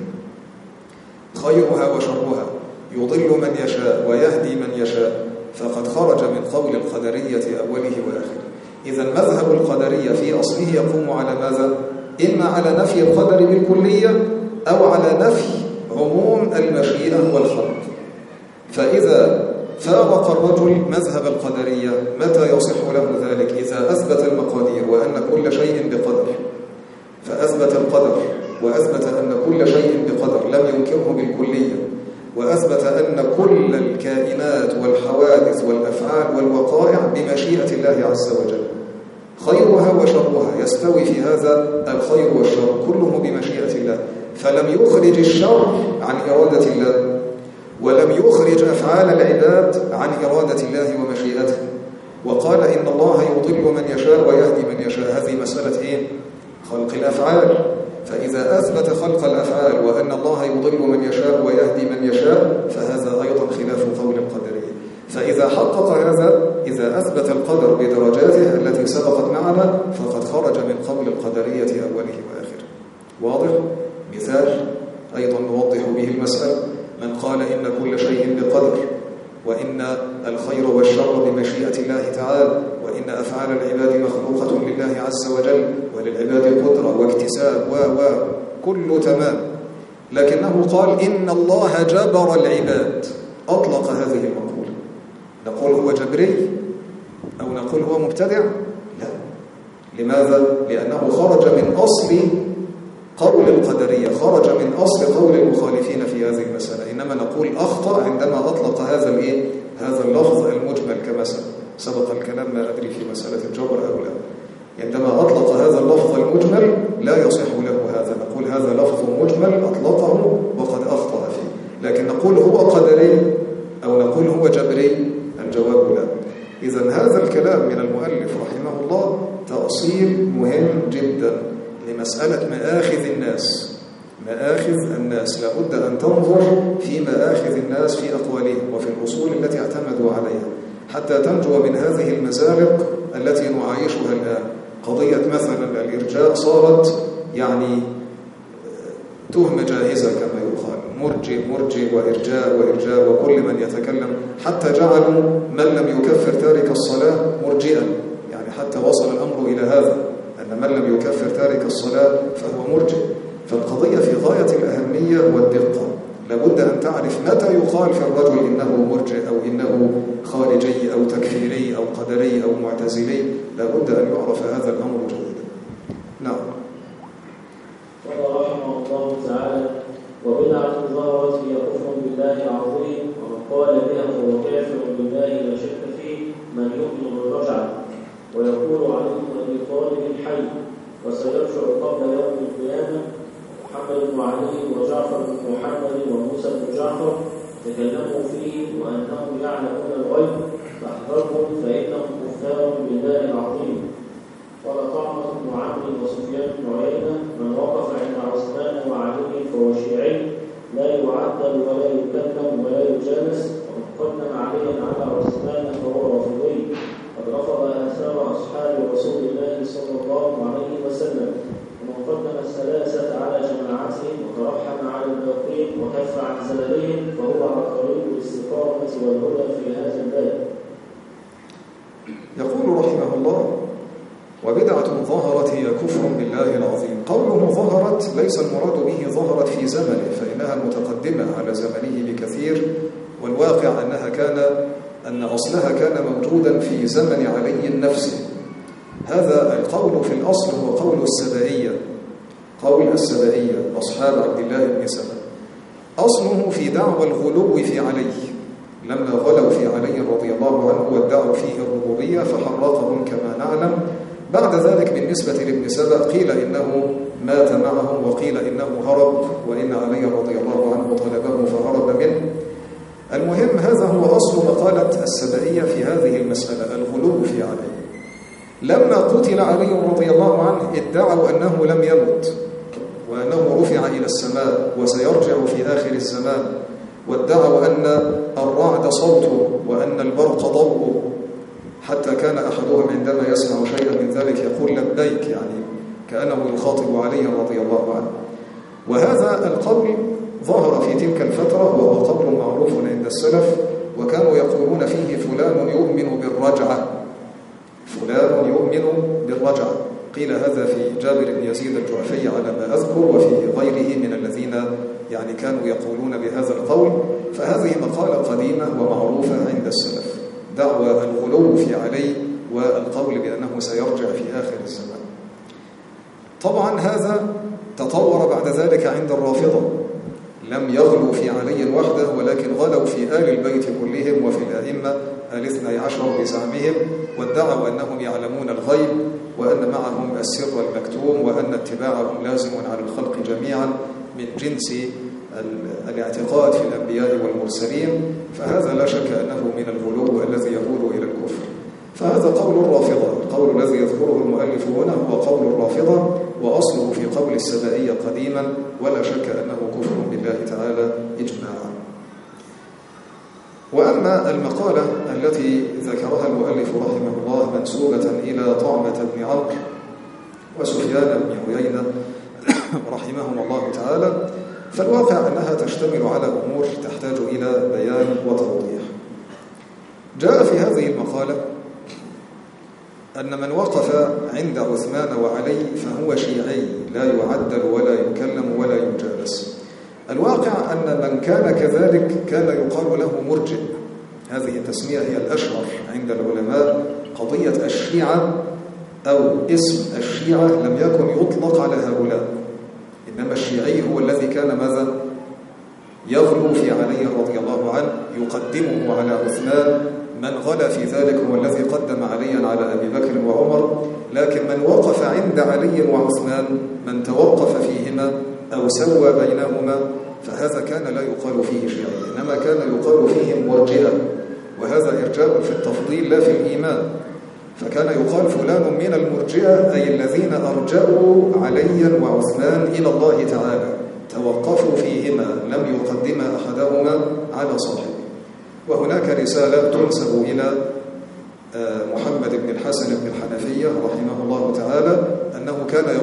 خيرها وشرها يضل من يشاء ويهدي من يشاء فقد خرج من قول القدرية أوله وآخره. إذن مذهب القدرية في أصله يقوم على ماذا؟ إما على نفي القدر بالكلية أو على نفي عموم المشيئة والخلق. فإذا فارق الرجل مذهب القدرية متى يصح له ذلك؟ إذا أثبت المقادير وأن كل شيء بقدر، فأثبت القدر وأثبت أن كل شيء بقدر لم ينكره بالكلية، وأثبت أن كل الكائنات والحوادث والأفعال والوقائع بمشيئة الله عز وجل، خيرها وشرها يستوي في هذا الخير والشر كله بمشيئة الله، فلم يخرج الشر عن إرادة الله، ولم يخرج أفعال العباد عن إرادة الله ومشيئته، وقال إن الله يضل من يشاء ويهدي من يشاء. هذه مسألة إيه؟ خلق الأفعال. فإذا أثبت خلق الأفعال وأن الله يضل من يشاء ويهدي من يشاء فهذا أيضا خلاف قول القدرية. فإذا حقق هذا، إذا أثبت القدر بدرجاته التي سبقت معنا فقد خرج من قول القدرية أوله وآخره. واضح؟ مثال أيضا نوضح به المسألة: من قال إن كل شيء بقدر، وإن الخير والشر بمشيئة الله تعالى، وإن أفعال العباد مخلوقة لله عز وجل، وللعباد قدرة واكتساب كل تمام، لكنه قال إن الله جبر العباد، أطلق هذه المقولة، نقول هو جبري أو نقول هو مبتدع؟ لا. لماذا؟ لأنه خرج من أصل قول القدرية، خرج من أصل قول المخالفين في هذه المسألة. إنما نقول أخطأ عندما أطلق هذا اللفظ المجمل كما سبق الكلام، ما أدري في مسألة الجبر أو لا. عندما أطلق هذا اللفظ المجمل لا يصح له هذا، نقول هذا لفظ مجمل أطلقه وقد أخطأ فيه. لكن نقول هو قدري أو نقول هو جبري؟ الجواب لا. إذن هذا الكلام من المؤلف رحمه الله تأصيل مهم جدا لمسألة مآخذ الناس. مآخذ الناس لابد أن تنظر في مآخذ الناس في أقوالهم وفي الأصول التي اعتمدوا عليها حتى تنجو من هذه المزالق التي نعايشها الآن. قضية مثلا الإرجاء صارت يعني تهمة جاهزة كما يقال، مرجئ وإرجاء وكل من يتكلم، حتى جعلوا من لم يكفر تارك الصلاة مرجئا، يعني حتى وصل الأمر إلى هذا أن من لم يكفر تارك الصلاة فهو مرجئ. فالقضية في غاية الأهمية والدقة. لابد أن تعرف متى يقال في الرجل إنه مرجئ أو إنه خارجي أو تكفيري أو قدري أو معتزلي. لابد أن يعرف هذا الأمر جيدا. نعم. قال رحمه الله تعالى: وبدعة ظهرت هي كفر بالله العظيم، ومن قال بها فهو كافر بالله لا شك فيه، من يؤمن بالرجعة. ويقول علي بن أبي طالب الحي، وسيرجع قبل يوم القيامة. محمد بن علي وجعفر بن محمد وموسى بن جعفر تكلموا فيه وأنهم يعلمون الغيب، فاحذرهم فإنهم كفار بالله العظيم. قال طعمة بن عمرو وسفيان بن عيينة: من وقف عند عثمان وعلي فهو شيعي، لا يعدل ولا يكلم ولا يجالس، ومن قدم عليا على عثمان فهو رافضي، قد رفض آثار أصحاب رسول الله صلى الله عليه وسلم. ومن قدم الثلاثة على جماعتهم وترحم على الباقين وكف عن زللهم فهو على طريق الاستقامة والهدى في هذا الباب. يقول رحمه الله: وبدعة ظهرت هي كفر بالله العظيم. قوله ظهرت ليس المراد به ظهرت في زمنه، فإنها متقدمة على زمنه بكثير، والواقع أن أصلها كان موجودا في زمن علي نفسه. هذا القول في الأصل هو قول السبائية أصحاب عبد الله بن سبأ. أصله في دعوى الغلو في علي، لما غلوا في علي رضي الله عنه وادعوا فيه الربوبية فحرقهم كما نعلم. بعد ذلك بالنسبة لابن سبأ قيل إنه مات معهم، وقيل إنه هرب، وإن علي رضي الله عنه طلبه فهرب منه. المهم هذا هو أصل مقالة السبائية في هذه المسألة، الغلو في علي. لما قتل علي رضي الله عنه ادعوا أنه لم يمت، وأنه رفع إلى السماء وسيرجع في آخر الزمان، وادعوا أن الرعد صوته وأن البرق ضوءه، حتى كان أحدهم عندما يسمع شيئا من ذلك يقول لبيك، يعني كأنه يخاطب علي رضي الله عنه. وهذا القول ظهر في تلك الفترة، وهو قول معروف عند السلف، وكانوا يقولون فيه فلان يؤمن بالرجعة، فلان يؤمن بالرجعة. قيل هذا في جابر بن يزيد الجعفي على ما أذكر، وفي غيره من الذين يعني كانوا يقولون بهذا القول. فهذه مقالة قديمة ومعروفة عند السلف، دعوى الغلو في علي والقول بأنه سيرجع في آخر الزمان. طبعا هذا تطور بعد ذلك عند الرافضة، لم يغلوا في علي وحده، ولكن غلوا في آل البيت كلهم وفي الأئمة 12 بزعمهم، وادعوا أنهم يعلمون الغيب، وأن معهم السر المكتوم، وأن اتباعهم لازم على الخلق جميعا من جنس الاعتقاد في الأنبياء والمرسلين. فهذا لا شك أنه من الغلو الذي يقول إلى الكفر. فهذا قول الرافضة. القول الذي يذكره المؤلف هنا هو قول الرافضة، وأصله في قول السبائية قديما، ولا شك أنه كفر بالله تعالى إجماعا. وأما المقالة التي ذكرها المؤلف رحمه الله منسوبة إلى طعمة بن عمرو وسفيان بن عيينة رحمهم الله تعالى، فالواقع أنها تشتمل على أمور تحتاج إلى بيان وتوضيح. جاء في هذه المقالة أن من وقف عند عثمان وعلي فهو شيعي، لا يعدل ولا يكلم ولا يجالس. الواقع أن من كان كذلك كان يقال له مرجئ. هذه التسمية هي الأشهر عند العلماء. قضية الشيعة أو اسم الشيعة لم يكن يطلق على هؤلاء، إنما الشيعي هو الذي كان ماذا؟ يغلو في علي رضي الله عنه، يقدمه على عثمان. من غلا في ذلك هو الذي قدم عليا على أبي بكر وعمر. لكن من وقف عند علي وعثمان، من توقف فيهما أو سوى بينهما، فهذا كان لا يقال فيه شيعي، إنما كان يقال فيهم مرجئة، وهذا إرجاء في التفضيل لا في الإيمان. فكان يقال فلان من المرجئة، أي الذين أرجأوا عليا وعثمان إلى الله تعالى، توقفوا فيهما، لم يقدم أحدهما على صاحبه. وهناك رسالة تنسب إلى محمد بن الحسن بن الحنفية رحمه الله تعالى أنه كان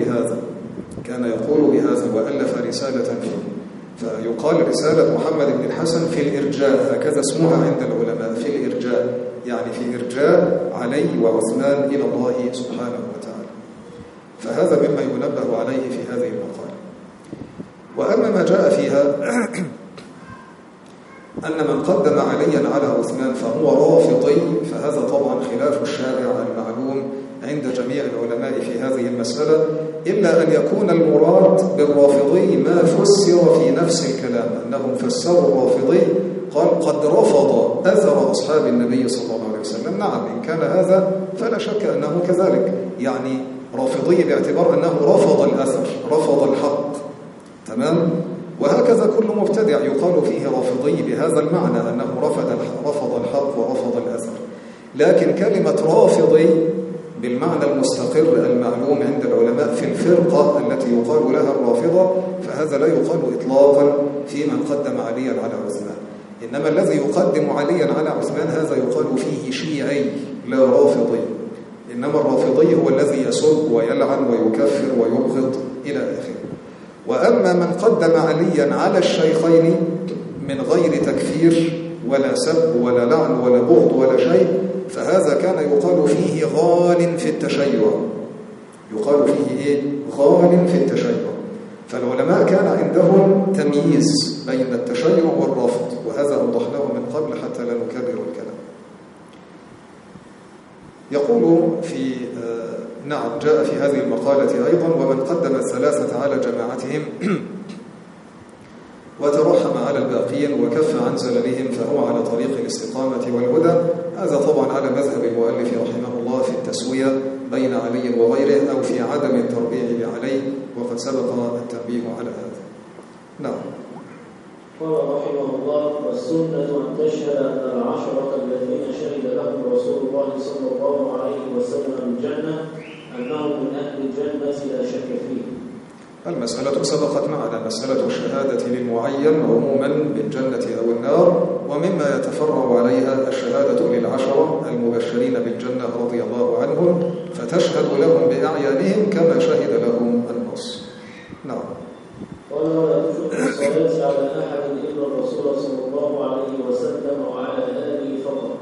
يقول بهذا وألف رسالة فيه. فيقال رسالة محمد بن الحسن في الإرجاء، هكذا اسمها عند العلماء، في الإرجاء، يعني في إرجاء علي وعثمان إلى الله سبحانه وتعالى. فهذا مما ينبه عليه في هذه المقالة. وأما ما جاء فيها أن من قدم عليا على عثمان فهو رافضي، فهذا طبعا خلاف الشارع المعلوم عند جميع العلماء في هذه المسألة، إلا أن يكون المراد بالرافضي ما فسر في نفس الكلام، أنهم فسروا الرافضي قال قد رفض أثر أصحاب النبي صلى الله عليه وسلم. نعم، إن كان هذا فلا شك أنه كذلك، يعني رافضي باعتبار أنه رفض الأثر، رفض الحق. تمام؟ وهكذا كل مبتدع يقال فيه رافضي بهذا المعنى، أنه رفض الحق ورفض الأثر. لكن كلمة رافضي بالمعنى المستقر المعلوم عند العلماء في الفرقة التي يقال لها الرافضة، فهذا لا يقال إطلاقا في من قدم عليا على عثمان. إنما الذي يقدم عليا على عثمان هذا يقال فيه شيعي لا رافضي، إنما الرافضي هو الذي يسب ويلعن ويكفر ويبغض إلى آخره. وأما من قدم عليا على الشيخين من غير تكفير ولا سب ولا لعن ولا بغض ولا شيء، فهذا كان يقال فيه غال في التشيع، يقال فيه إيه؟ غال في التشيع. فالعلماء كان عندهم تمييز بين التشيع والرفض، وهذا أوضحناه من قبل حتى لا نكرر الكلام. يقول في نعم جاء في هذه المقالة أيضا: ومن قدم الثلاثة على جماعتهم وترحم على الباقين وكف عن زللهم فهو على طريق الاستقامة والهدى. هذا طبعا على مذهب المؤلف رحمه الله في التسوية بين علي وغيره، أو في عدم التربيع بعلي، وقد سبق التنبيه على هذا. نعم. قال رحمه الله: والسنة أن تشهد أن العشرة الذين شهد لهم رسول الله صلى الله عليه وسلم الجنة أنهم من أهل الجنة لا شك فيه. المسألة سبقت معنا، مسألة الشهادة للمعين عموما بالجنة أو النار، ومما يتفرع عليها الشهادة للعشرة المبشرين بالجنة رضي الله عنهم، فتشهد لهم بأعيانهم كما شهد لهم النص. نعم. قال: ولا تشق الصلاة على أحد إلا الرسول صلى الله عليه وسلم وعلى آله فقط.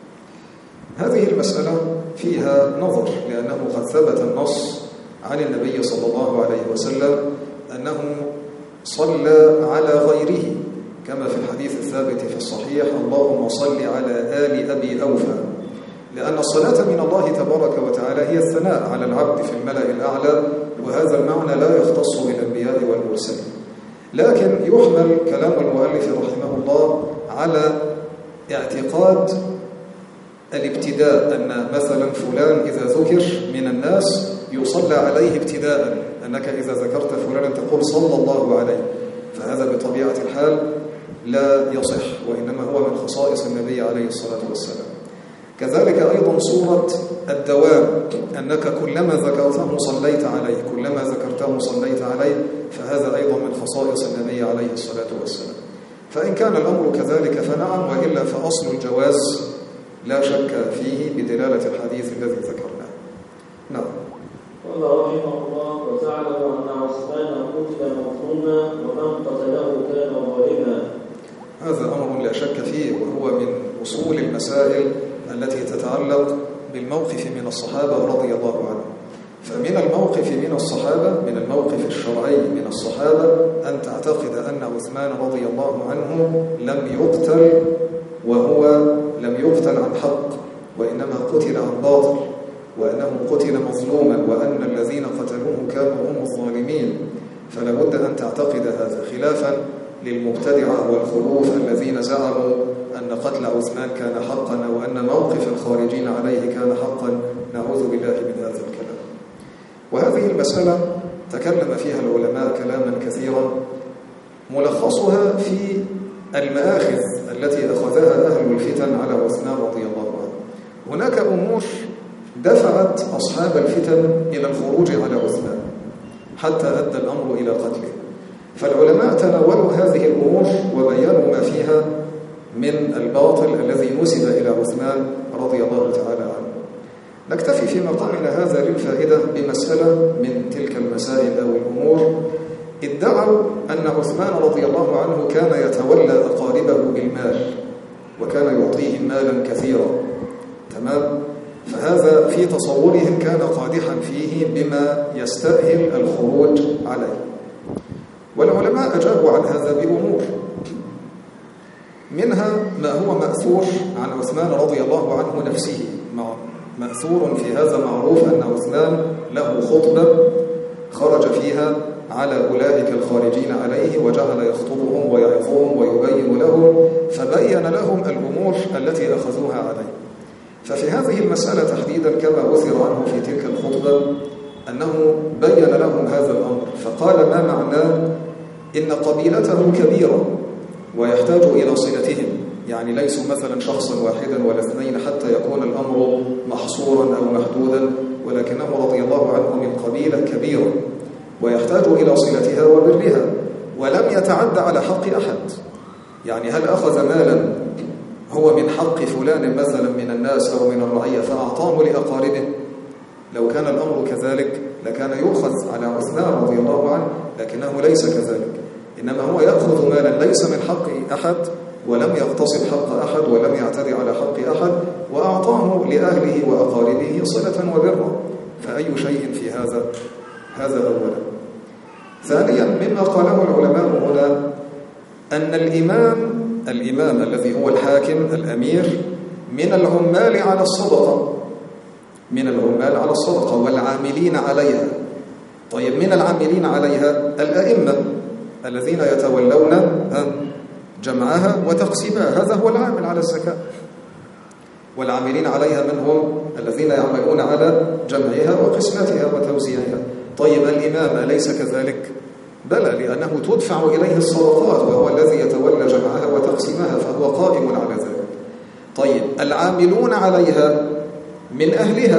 هذه المسألة فيها نظر، لأنه قد ثبت النص عن النبي صلى الله عليه وسلم أنه صلى على غيره، كما في الحديث الثابت في الصحيح: اللهم صل على آل أبي أوفى. لأن الصلاة من الله تبارك وتعالى هي الثناء على العبد في الملأ الأعلى، وهذا المعنى لا يختص بالأنبياء والمرسلين. لكن يحمل كلام المؤلف رحمه الله على اعتقاد الابتداء، أن مثلا فلان إذا ذكر من الناس يصلى عليه ابتداء، أنك إذا ذكرت فلانا تقول صلى الله عليه، فهذا بطبيعة الحال لا يصح، وإنما هو من خصائص النبي عليه الصلاة والسلام. كذلك أيضا صورة الدوام، أنك كلما ذكرته صليت عليه، كلما ذكرته صليت عليه، فهذا أيضا من خصائص النبي عليه الصلاة والسلام. فإن كان الأمر كذلك فنعم، وإلا فأصل الجواز لا شك فيه بدلالة الحديث الذي ذكرناه. نعم. قال رحمه الله: وتعلم أن عثمان قتل مظلوما ومن قتله كان ظالما. هذا أمر لا شك فيه، وهو من أصول المسائل التي تتعلق بالموقف من الصحابة رضي الله عنهم. فمن الموقف من الصحابة، من الموقف الشرعي من الصحابة، أن تعتقد أن عثمان رضي الله عنه لم يقتل وهو لم يقتل عن حق، وإنما قتل عن باطل، وأنه قتل مظلوما، وأن الذين قتلوه كانوا هم الظالمين. فلا بد أن تعتقد هذا، خلافا للمبتدعة والخلوف الذين زعموا أن قتل عثمان كان حقا، أو أن موقف الخارجين عليه كان حقا. نعوذ بالله من هذا الكلام. وهذه المسألة تكلم فيها العلماء كلاما كثيرا، ملخصها في المآخذ التي أخذها أهل الفتن على عثمان رضي الله عنه. هناك أمور دفعت أصحاب الفتن إلى الخروج على عثمان حتى أدى الأمر إلى قتله، فالعلماء تناولوا هذه الأمور وبيانوا ما فيها من الباطل الذي نسب إلى عثمان رضي الله تعالى عنه. نكتفي في مقامنا هذا للفائدة بمسألة من تلك المسائل أو الأمور. ادعوا أن عثمان رضي الله عنه كان يتولى أقاربه بالمال، وكان يعطيهم مالا كثيرا. تمام؟ فهذا في تصورهم كان قادحا فيه بما يستأهل الخروج عليه. والعلماء أجابوا عن هذا بأمور، منها ما هو مأثور عن عثمان رضي الله عنه نفسه. مأثور في هذا معروف أن عثمان له خطبة خرج فيها على أولئك الخارجين عليه، وجعل يخطبهم ويعظهم ويبين لهم، فبين لهم الأمور التي أخذوها عليه. ففي هذه المسألة تحديدا كما أثر عنه في تلك الخطبة أنه بين لهم هذا الأمر، فقال: ما معناه إن قبيلته كبيرة ويحتاج إلى صلتهم، يعني ليسوا مثلا شخصا واحدا ولا اثنين حتى يكون الأمر محصورا أو محدودا، ولكنه رضي الله عنه من قبيلة كبيرة ويحتاج إلى صلتها وبرها، ولم يتعد على حق أحد. يعني هل أخذ مالا هو من حق فلان مثلا من الناس أو من الرعية فأعطاه لأقاربه؟ لو كان الأمر كذلك لكان يؤخذ على عثمان رضي الله عنه، لكنه ليس كذلك، إنما هو يأخذ مالا ليس من حق أحد ولم يغتصب حق أحد ولم يعتدي على حق أحد، وأعطاه لأهله وأقاربه صلة وبرا. فأي شيء في هذا أولا. ثانيا مما قاله العلماء هنا أن الإمام الذي هو الحاكم الأمير من العمال على الصدقة، من العمال على الصدقة والعاملين عليها. طيب من العاملين عليها الأئمة الذين يتولون جمعها وتقسيمها، هذا هو العامل على الزكاة. والعاملين عليها من هم؟ الذين يعملون على جمعها وقسمتها وتوزيعها. طيب الإمام أليس كذلك؟ بلى، لأنه تدفع إليه الصدقات وهو الذي يتولى جمعها وتقسيمها، فهو قائم على ذلك. طيب العاملون عليها من أهلها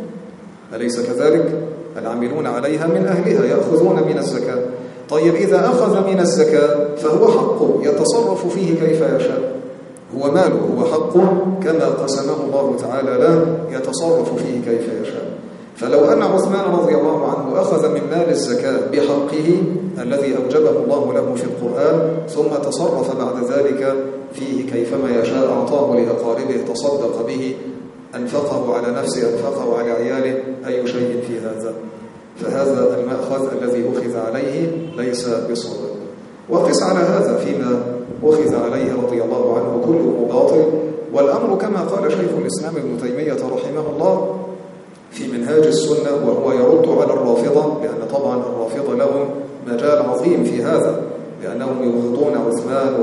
أليس كذلك؟ العاملون عليها من أهلها يأخذون من الزكاة. طيب إذا أخذ من الزكاة فهو حقه يتصرف فيه كيف يشاء، هو ماله، هو حقه كما قسمه الله تعالى له يتصرف فيه كيف يشاء. فلو أن عثمان رضي الله عنه أخذ من مال الزكاة بحقه الذي أوجبه الله له في القرآن ثم تصرف بعد ذلك فيه كيفما يشاء، أعطاه لأقاربه، تصدق به، أنفقه على نفسه، أنفقه على عياله، أي شيء في هذا؟ فهذا المأخذ الذي أخذ عليه ليس بصواب. وقس على هذا فيما أخذ عليه رضي الله عنه كله باطل. والأمر كما قال شيخ الإسلام ابن تيمية رحمه الله في منهاج السنة، وهو يرد على الرافضة، لأن طبعا الرافضة لهم مجال عظيم في هذا، لأنهم يبغضون عثمان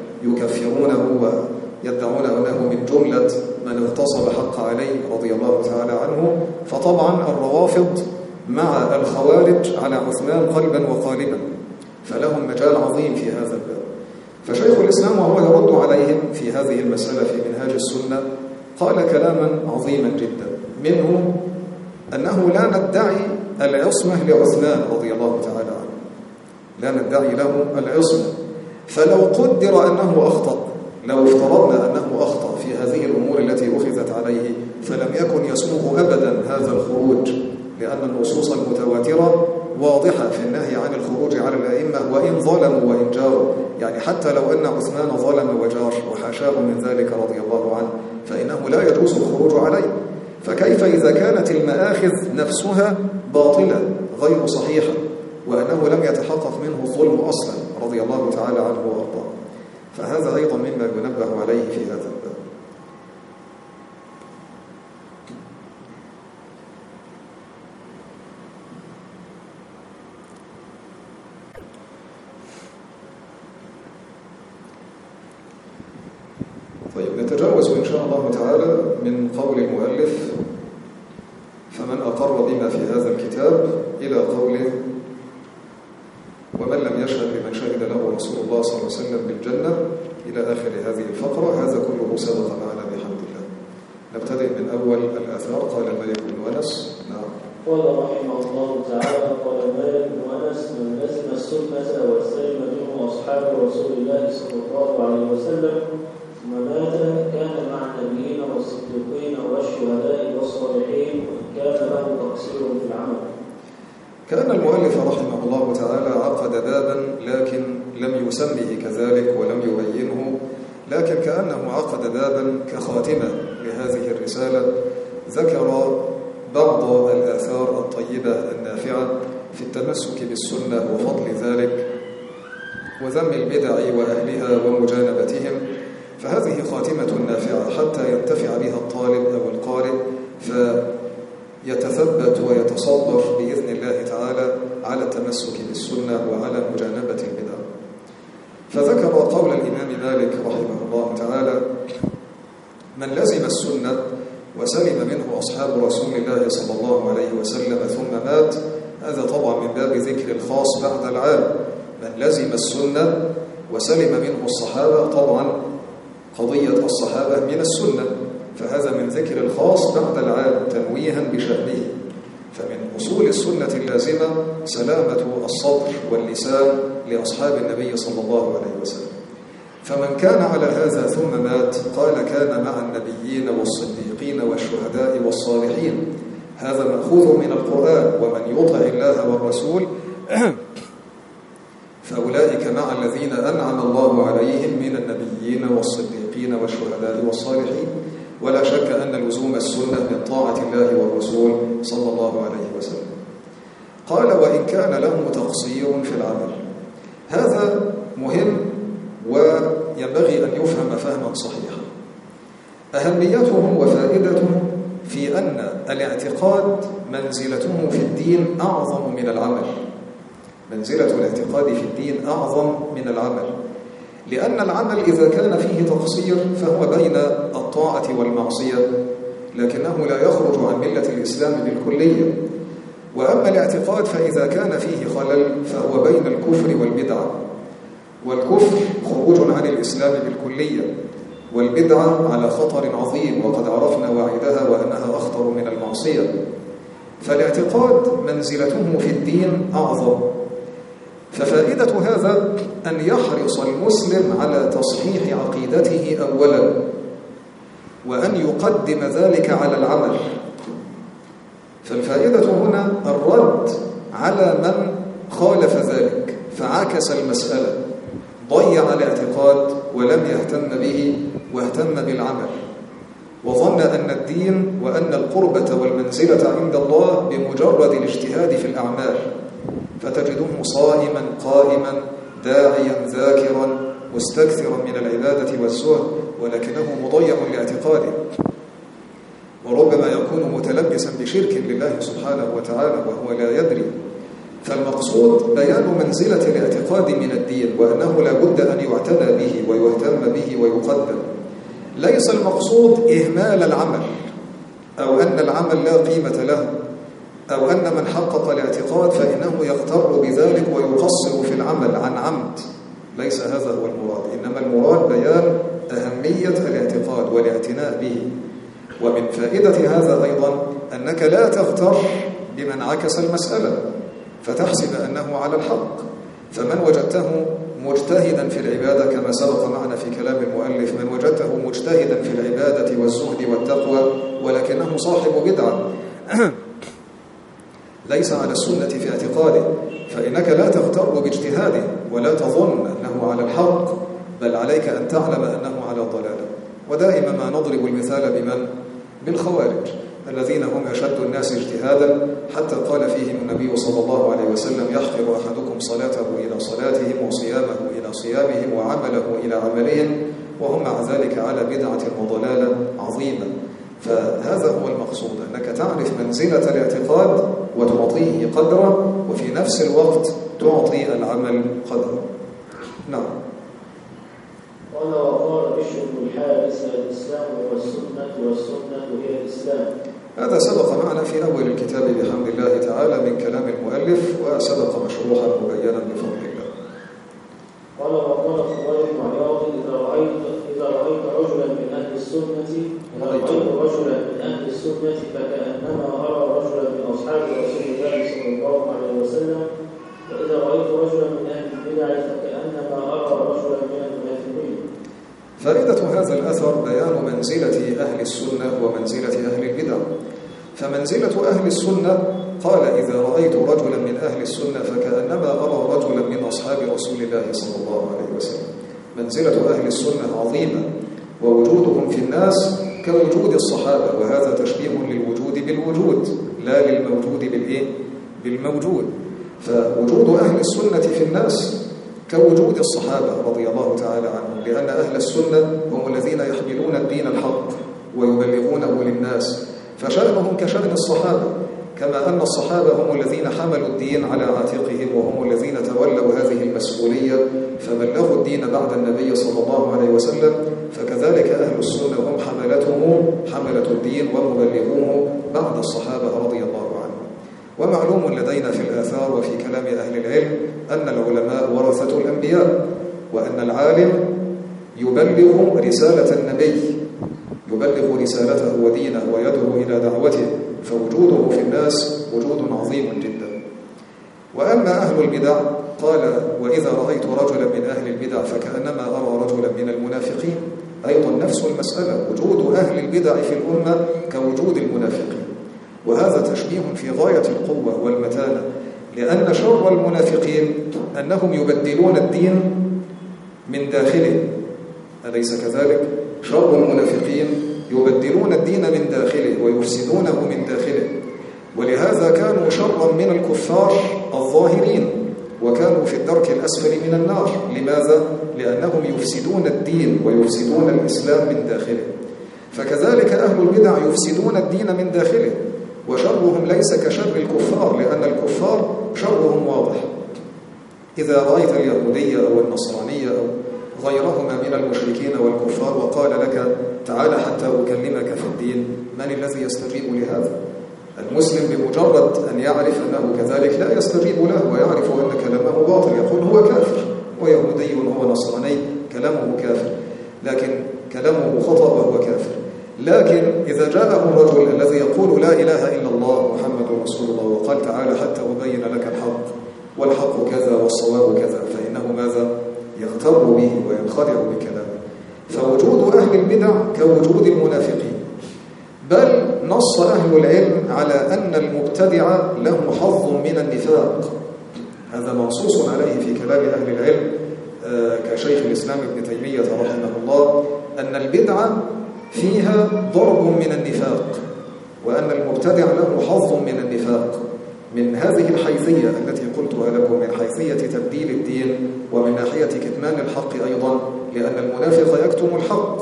ويكفرونه ويدعون أنه من جملة من اغتصب حق علي رضي الله تعالى عنه. فطبعا الروافض مع الخوارج على عثمان قلبا وقالبا، فلهم مجال عظيم في هذا الباب. فشيخ الإسلام وهو يرد عليهم في هذه المسألة في منهاج السنة قال كلاما عظيما جدا، منه أنه لا ندعي العصمة لعثمان رضي الله تعالى عنه، لا ندعي له العصمة. فلو قدر أنه أخطأ، لو افترضنا أنه أخطأ في هذه الأمور التي أخذت عليه، فلم يكن يسوغ أبدا هذا الخروج، لأن النصوص المتواترة واضحة في النهي عن الخروج على الأئمة وإن ظلموا وإن جاروا. يعني حتى لو أن عثمان ظلم وجار وحاشاه من ذلك رضي الله عنه، فإنه لا يجوز الخروج عليه. فكيف إذا كانت المآخذ نفسها باطلة غير صحيحة وأنه لم يتحقق منه الظلم أصلا رضي الله تعالى عنه وأرضاه؟ فهذا أيضا مما ينبه عليه في هذا الباب. طيب نتجاوز إن شاء الله تعالى من قول المؤلف فمن أقر بما في هذا الكتاب إلى قوله ومن لم يشهد لمن شهد له رسول الله صلى الله عليه وسلم بالجنة إلى آخر هذه الفقرة. هذا كله سبق معنا بحمد الله. نبتدئ من أول الآثار. قال مالك بن أنس. نعم. قال رحمه الله تعالى: قال مالك بن أنس: من لزم السنة واستلم منه أصحاب رسول الله صلى الله عليه وسلم ثم مات كان مع النبيين والصديقين والشهداء والصالحين، وإن كان له تقصير في العمل. كان المؤلف رحمه الله تعالى عقد بابا لكن لم يسمه كذلك ولم يبينه، لكن كأنه عقد بابا كخاتمة لهذه الرسالة، ذكر بعض الآثار الطيبة النافعة في التمسك بالسنة وفضل ذلك، وذم البدع وأهلها ومجانبتهم، فهذه خاتمة نافعة حتى ينتفع بها الطالب أو القارئ فيتثبت ويتصبر بإذن الله تعالى على التمسك بالسنة وعلى مجانبة البدع. فذكر قول الإمام مالك رحمه الله تعالى: من لزم السنة وسلم منه أصحاب رسول الله صلى الله عليه وسلم ثم مات. هذا طبعا من باب ذكر الخاص بعد العام. من لزم السنة وسلم منه الصحابة، طبعا قضية الصحابة من السنة، فهذا من ذكر الخاص بعد العام تنويها بشأنه. فمن أصول السنة اللازمة سلامة الصدر واللسان لأصحاب النبي صلى الله عليه وسلم. فمن كان على هذا ثم مات قال كان مع النبيين والصديقين والشهداء والصالحين. هذا مأخوذ من القرآن: ومن يطع الله والرسول فأولئك مع الذين أنعم الله عليهم من النبيين والصديقين والشهداء والصالحين. ولا شك أن لزوم السنة من طاعة الله والرسول صلى الله عليه وسلم. قال: وإن كان له تقصير في العمل. هذا مهم وينبغي أن يفهم فهما صحيحا. أهميته وفائدته في أن الاعتقاد منزلته في الدين أعظم من العمل. منزلة الاعتقاد في الدين أعظم من العمل، لأن العمل إذا كان فيه تقصير فهو بين الطاعة والمعصية، لكنه لا يخرج عن ملة الإسلام بالكلية. وأما الاعتقاد فإذا كان فيه خلل فهو بين الكفر والبدعة، والكفر خروج عن الإسلام بالكلية، والبدعة على خطر عظيم وقد عرفنا وعيدها وأنها أخطر من المعصية. فالاعتقاد منزلته في الدين أعظم. ففائدة هذا أن يحرص المسلم على تصحيح عقيدته أولا، وأن يقدم ذلك على العمل. فالفائدة هنا الرد على من خالف ذلك فعكس المسألة، ضيع الاعتقاد ولم يهتم به واهتم بالعمل، وظن أن الدين وأن القربة والمنزلة عند الله بمجرد الاجتهاد في الأعمال، فتجده صائما قائما داعيا ذاكرا مستكثرا من العبادة والزهد، ولكنه مضيع لاعتقاده، وربما يكون متلبسا بشرك لله سبحانه وتعالى وهو لا يدري. فالمقصود بيان منزلة الاعتقاد من الدين، وأنه لا بد أن يعتنى به ويهتم به ويقدم. ليس المقصود إهمال العمل، أو أن العمل لا قيمة له، أو أن من حقق الاعتقاد فإنه يغتر بذلك ويقصر في العمل عن عمد. ليس هذا هو المراد، إنما المراد بيان أهمية الاعتقاد والاعتناء به. ومن فائدة هذا أيضا أنك لا تغتر بمن عكس المسألة فتحسب أنه على الحق. فمن وجدته مجتهدا في العبادة كما سبق معنا في كلام المؤلف، من وجدته مجتهدا في العبادة والزهد والتقوى ولكنه صاحب بدعة ليس على السنة في اعتقاده، فإنك لا تغتر باجتهاده ولا تظن أنه على الحق، بل عليك أن تعلم أنه على ضلالة. ودائما ما نضرب المثال بمن؟ بالخوارج الذين هم أشد الناس اجتهادا، حتى قال فيهم النبي صلى الله عليه وسلم: يحقر أحدكم صلاته إلى صلاتهم وصيامه إلى صيامهم وعمله إلى عملهم، وهم مع ذلك على بدعة وضلالة عظيمة. فهذا هو المقصود، أنك تعرف منزلة الاعتقاد وتعطيه قدره، وفي نفس الوقت تعطي العمل قدره. نعم. قال: وقال بشر بن الحارث: الإسلام هو السنة والسنة هي الإسلام. هذا سبق معنا في أول الكتاب بحمد الله تعالى من كلام المؤلف، وسبق مشروحا مبينا بفضل الله. قال: وقال خوارج بن عياض: إذا رأيت رجلا من أهل السنة فكأنما أرى رجلا من أصحاب رسول الله صلى الله عليه وسلم، وإذا رأيت رجلا من أهل البدع فكأنما أرى رجلا من المنافقين. فائدة هذا الأثر بيان منزلة أهل السنة ومنزلة أهل البدع. فمنزلة أهل السنة قال: إذا رأيت رجلا من أهل السنة فكأنما أرى رجلا من أصحاب رسول الله صلى الله عليه وسلم. منزلة أهل السنة عظيمة، ووجودهم في الناس كوجود الصحابة، وهذا تشبيه للوجود بالوجود لا للموجود بالموجود. فوجود أهل السنة في الناس كوجود الصحابة رضي الله تعالى عنهم، لأن أهل السنة هم الذين يحملون الدين الحق ويبلغونه للناس، فشأنهم كشأن الصحابة، كما أن الصحابة هم الذين حملوا الدين على عاتقهم وهم الذين تولوا هذه المسؤولية فبلغوا الدين بعد النبي صلى الله عليه وسلم، فكذلك أهل السنة هم حملة الدين ومبلغوه بعد الصحابة رضي الله عنهم. ومعلوم لدينا في الآثار وفي كلام أهل العلم أن العلماء ورثة الأنبياء، وأن العالم يبلغ رسالة النبي، يبلغ رسالته ودينه ويدعو إلى دعوته، فوجوده في الناس وجود عظيم جدا. وأما أهل البدع قال: وإذا رأيت رجلا من أهل البدع فكأنما أرى رجلا من المنافقين. أيضا نفس المسألة، وجود أهل البدع في الأمة كوجود المنافقين، وهذا تشبيه في غاية القوة والمتانة، لأن شر المنافقين أنهم يبدلون الدين من داخله، أليس كذلك؟ شر المنافقين يبدلون الدين من داخله ويفسدونه من داخله، ولهذا كانوا شرا من الكفار الظاهرين، وكانوا في الدرك الأسفل من النار. لماذا؟ لأنهم يفسدون الدين ويفسدون الإسلام من داخله. فكذلك أهل البدع يفسدون الدين من داخله، وشرهم ليس كشر الكفار، لأن الكفار شرهم واضح. إذا رأيت اليهودية أو النصرانية أو غيرهما من المشركين والكفار وقال لك: تعال حتى أكلمك في الدين، من الذي يستجيب لهذا؟ المسلم بمجرد أن يعرف أنه كذلك لا يستجيب له، ويعرف أن كلامه باطل، يقول هو كافر، ويهودي هو نصراني كلامه كافر، لكن كلامه خطأ وهو كافر. لكن إذا جاءه الرجل الذي يقول لا إله إلا الله محمد رسول الله وقال: تعال حتى أبين لك الحق، والحق كذا والصواب كذا، فإنه ماذا؟ يغتر به وينخدع بكلامه. فوجود أهل البدع كوجود المنافقين، بل نص أهل العلم على أن المبتدع له حظ من النفاق. هذا منصوص عليه في كلام أهل العلم كشيخ الإسلام ابن تيمية رحمه الله، أن البدعة فيها ضرب من النفاق، وأن المبتدع له حظ من النفاق، من هذه الحيثية التي قلتها لكم، من حيثية تبديل الدين، ومن ناحية كتمان الحق أيضا، لأن المنافق يكتم الحق،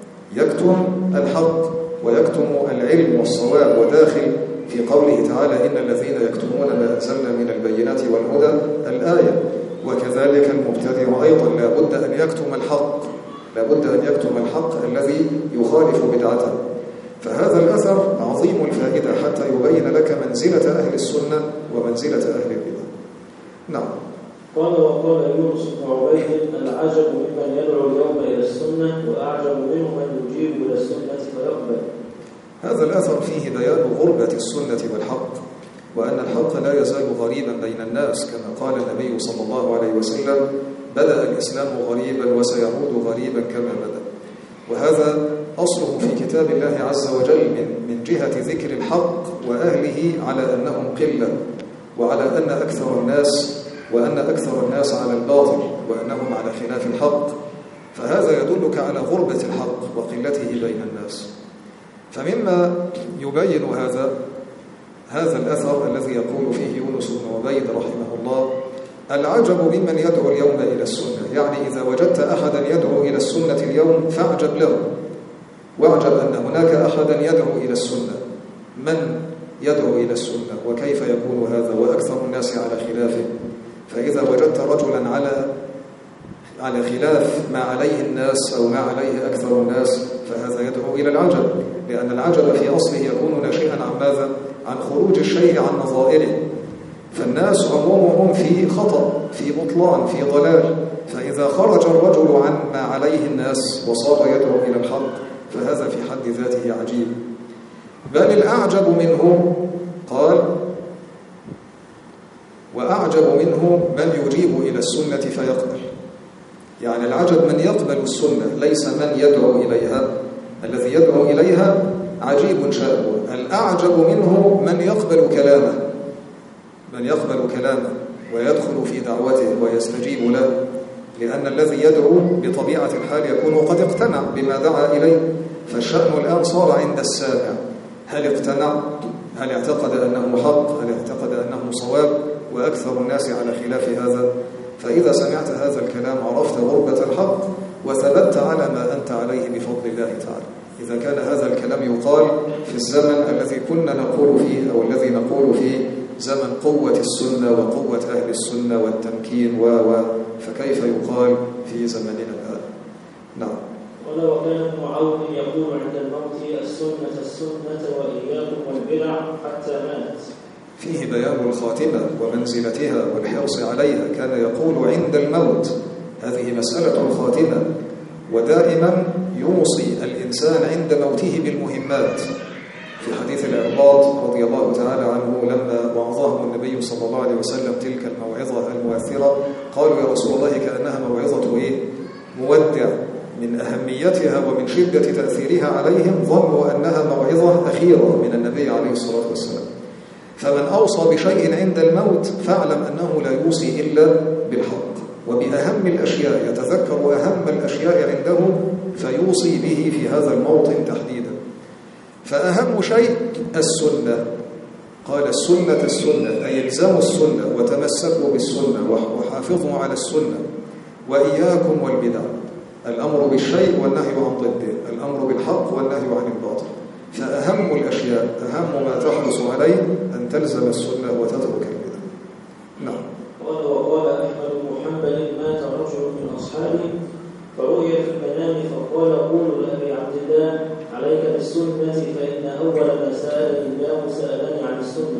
ويكتم العلم والصواب، وداخل في قوله تعالى: إن الذين يكتمون ما أنزلنا من البينات والهدى الآية. وكذلك المبتدع أيضا لابد أن يكتم الحق الذي يخالف بدعته. فهذا الأثر عظيم الفائدة حتى يبين لك منزلة أهل السنة ومنزلة أهل البدع. نعم. وقال يونس بن عبيد: العجب ممن يدعو اليوم إلى السنة، وأعجب منه من يجيب إلى السنة فيقبل. هذا الأثر فيه بيان غربة السنة والحق، وأن الحق لا يزال غريبا بين الناس، كما قال النبي صلى الله عليه وسلم: بدأ الإسلام غريبا وسيعود غريبا كما بدأ. وهذا أصله في كتاب الله عز وجل من جهة ذكر الحق وأهله على أنهم قلة، وعلى أن أكثر الناس على الباطل، وأنهم على خلاف الحق. فهذا يدلك على غربة الحق وقلته بين الناس. فمما يبين هذا الأثر الذي يقول فيه يونس بن عبيد رحمه الله: العجب ممن يدعو اليوم إلى السنة، يعني إذا وجدت أحدا يدعو إلى السنة اليوم فاعجب له، واعجب أن هناك أحدا يدعو إلى السنة. من يدعو إلى السنة؟ وكيف يكون هذا وأكثر الناس على خلافه؟ فإذا وجدت رجلا على خلاف ما عليه الناس أو ما عليه أكثر الناس فهذا يدعو إلى العجب، لأن العجب في أصله يكون ناشئا عن ماذا؟ عن خروج الشيء عن نظائره. فالناس عمومهم في خطأ، في بطلان، في ضلال، فإذا خرج الرجل عن ما عليه الناس وصار يدعو إلى الحق فهذا في حد ذاته عجيب. بل الأعجب منه قال: وأعجب منه من يجيب إلى السنة فيقبل. يعني العجب من يقبل السنة، ليس من يدعو إليها. الذي يدعو إليها عجيب شأنه، الأعجب منه من يقبل كلامه ويدخل في دعوته ويستجيب له، لأن الذي يدعو بطبيعة الحال يكون قد اقتنع بما دعا إليه. فالشأن الآن صار عند السامع، هل اقتنع؟ هل اعتقد أنه حق؟ هل اعتقد أنه صواب؟ وأكثر الناس على خلاف هذا فإذا سمعت هذا الكلام عرفت غربة الحق وثبت على ما أنت عليه بفضل الله تعالى. إذا كان هذا الكلام يقال في الزمن الذي كنا نقول فيه أو الذي نقول فيه زمن قوة السنة وقوة أهل السنة والتمكين فكيف يقال في زمننا الآن؟ نعم. ولو كان ابن عون يقول عند الموت السنة السنة وإياكم والبدع حتى مات. فيه بيان الخاتمة ومنزلتها والحرص عليها. كان يقول عند الموت، هذه مسألة الخاتمة، ودائما يوصي الإنسان عند موته بالمهمات. في حديث العرباض رضي الله تعالى عنه لما وعظهم النبي صلى الله عليه وسلم تلك الموعظة المؤثرة قالوا يا رسول الله كأنها موعظة مودع. من أهميتها ومن شدة تأثيرها عليهم ظنوا أنها موعظة أخيرة من النبي عليه الصلاة والسلام. فمن أوصى بشيء عند الموت فاعلم أنه لا يوصي إلا بالحق وبأهم الأشياء، يتذكر أهم الأشياء عنده فيوصي به في هذا الموطن تحديدا. فأهم شيء السنة. قال السنة السنة، أي الزموا السنة وتمسكوا بالسنة وحافظوا على السنة وإياكم والبدع. الأمر بالشيء والنهي عن ضده، الأمر بالحق والنهي عن الباطل. فأهم الأشياء، أهم ما تحرص عليه أن تلزم السنة وتترك البدع. نعم. وقال أحمد بن محمد مات رجل من أصحابه فرؤي في المنام فقال قولوا لأبي عبد الله عليك بالسنة فإن أول ما سألني الله سألني عن السنة.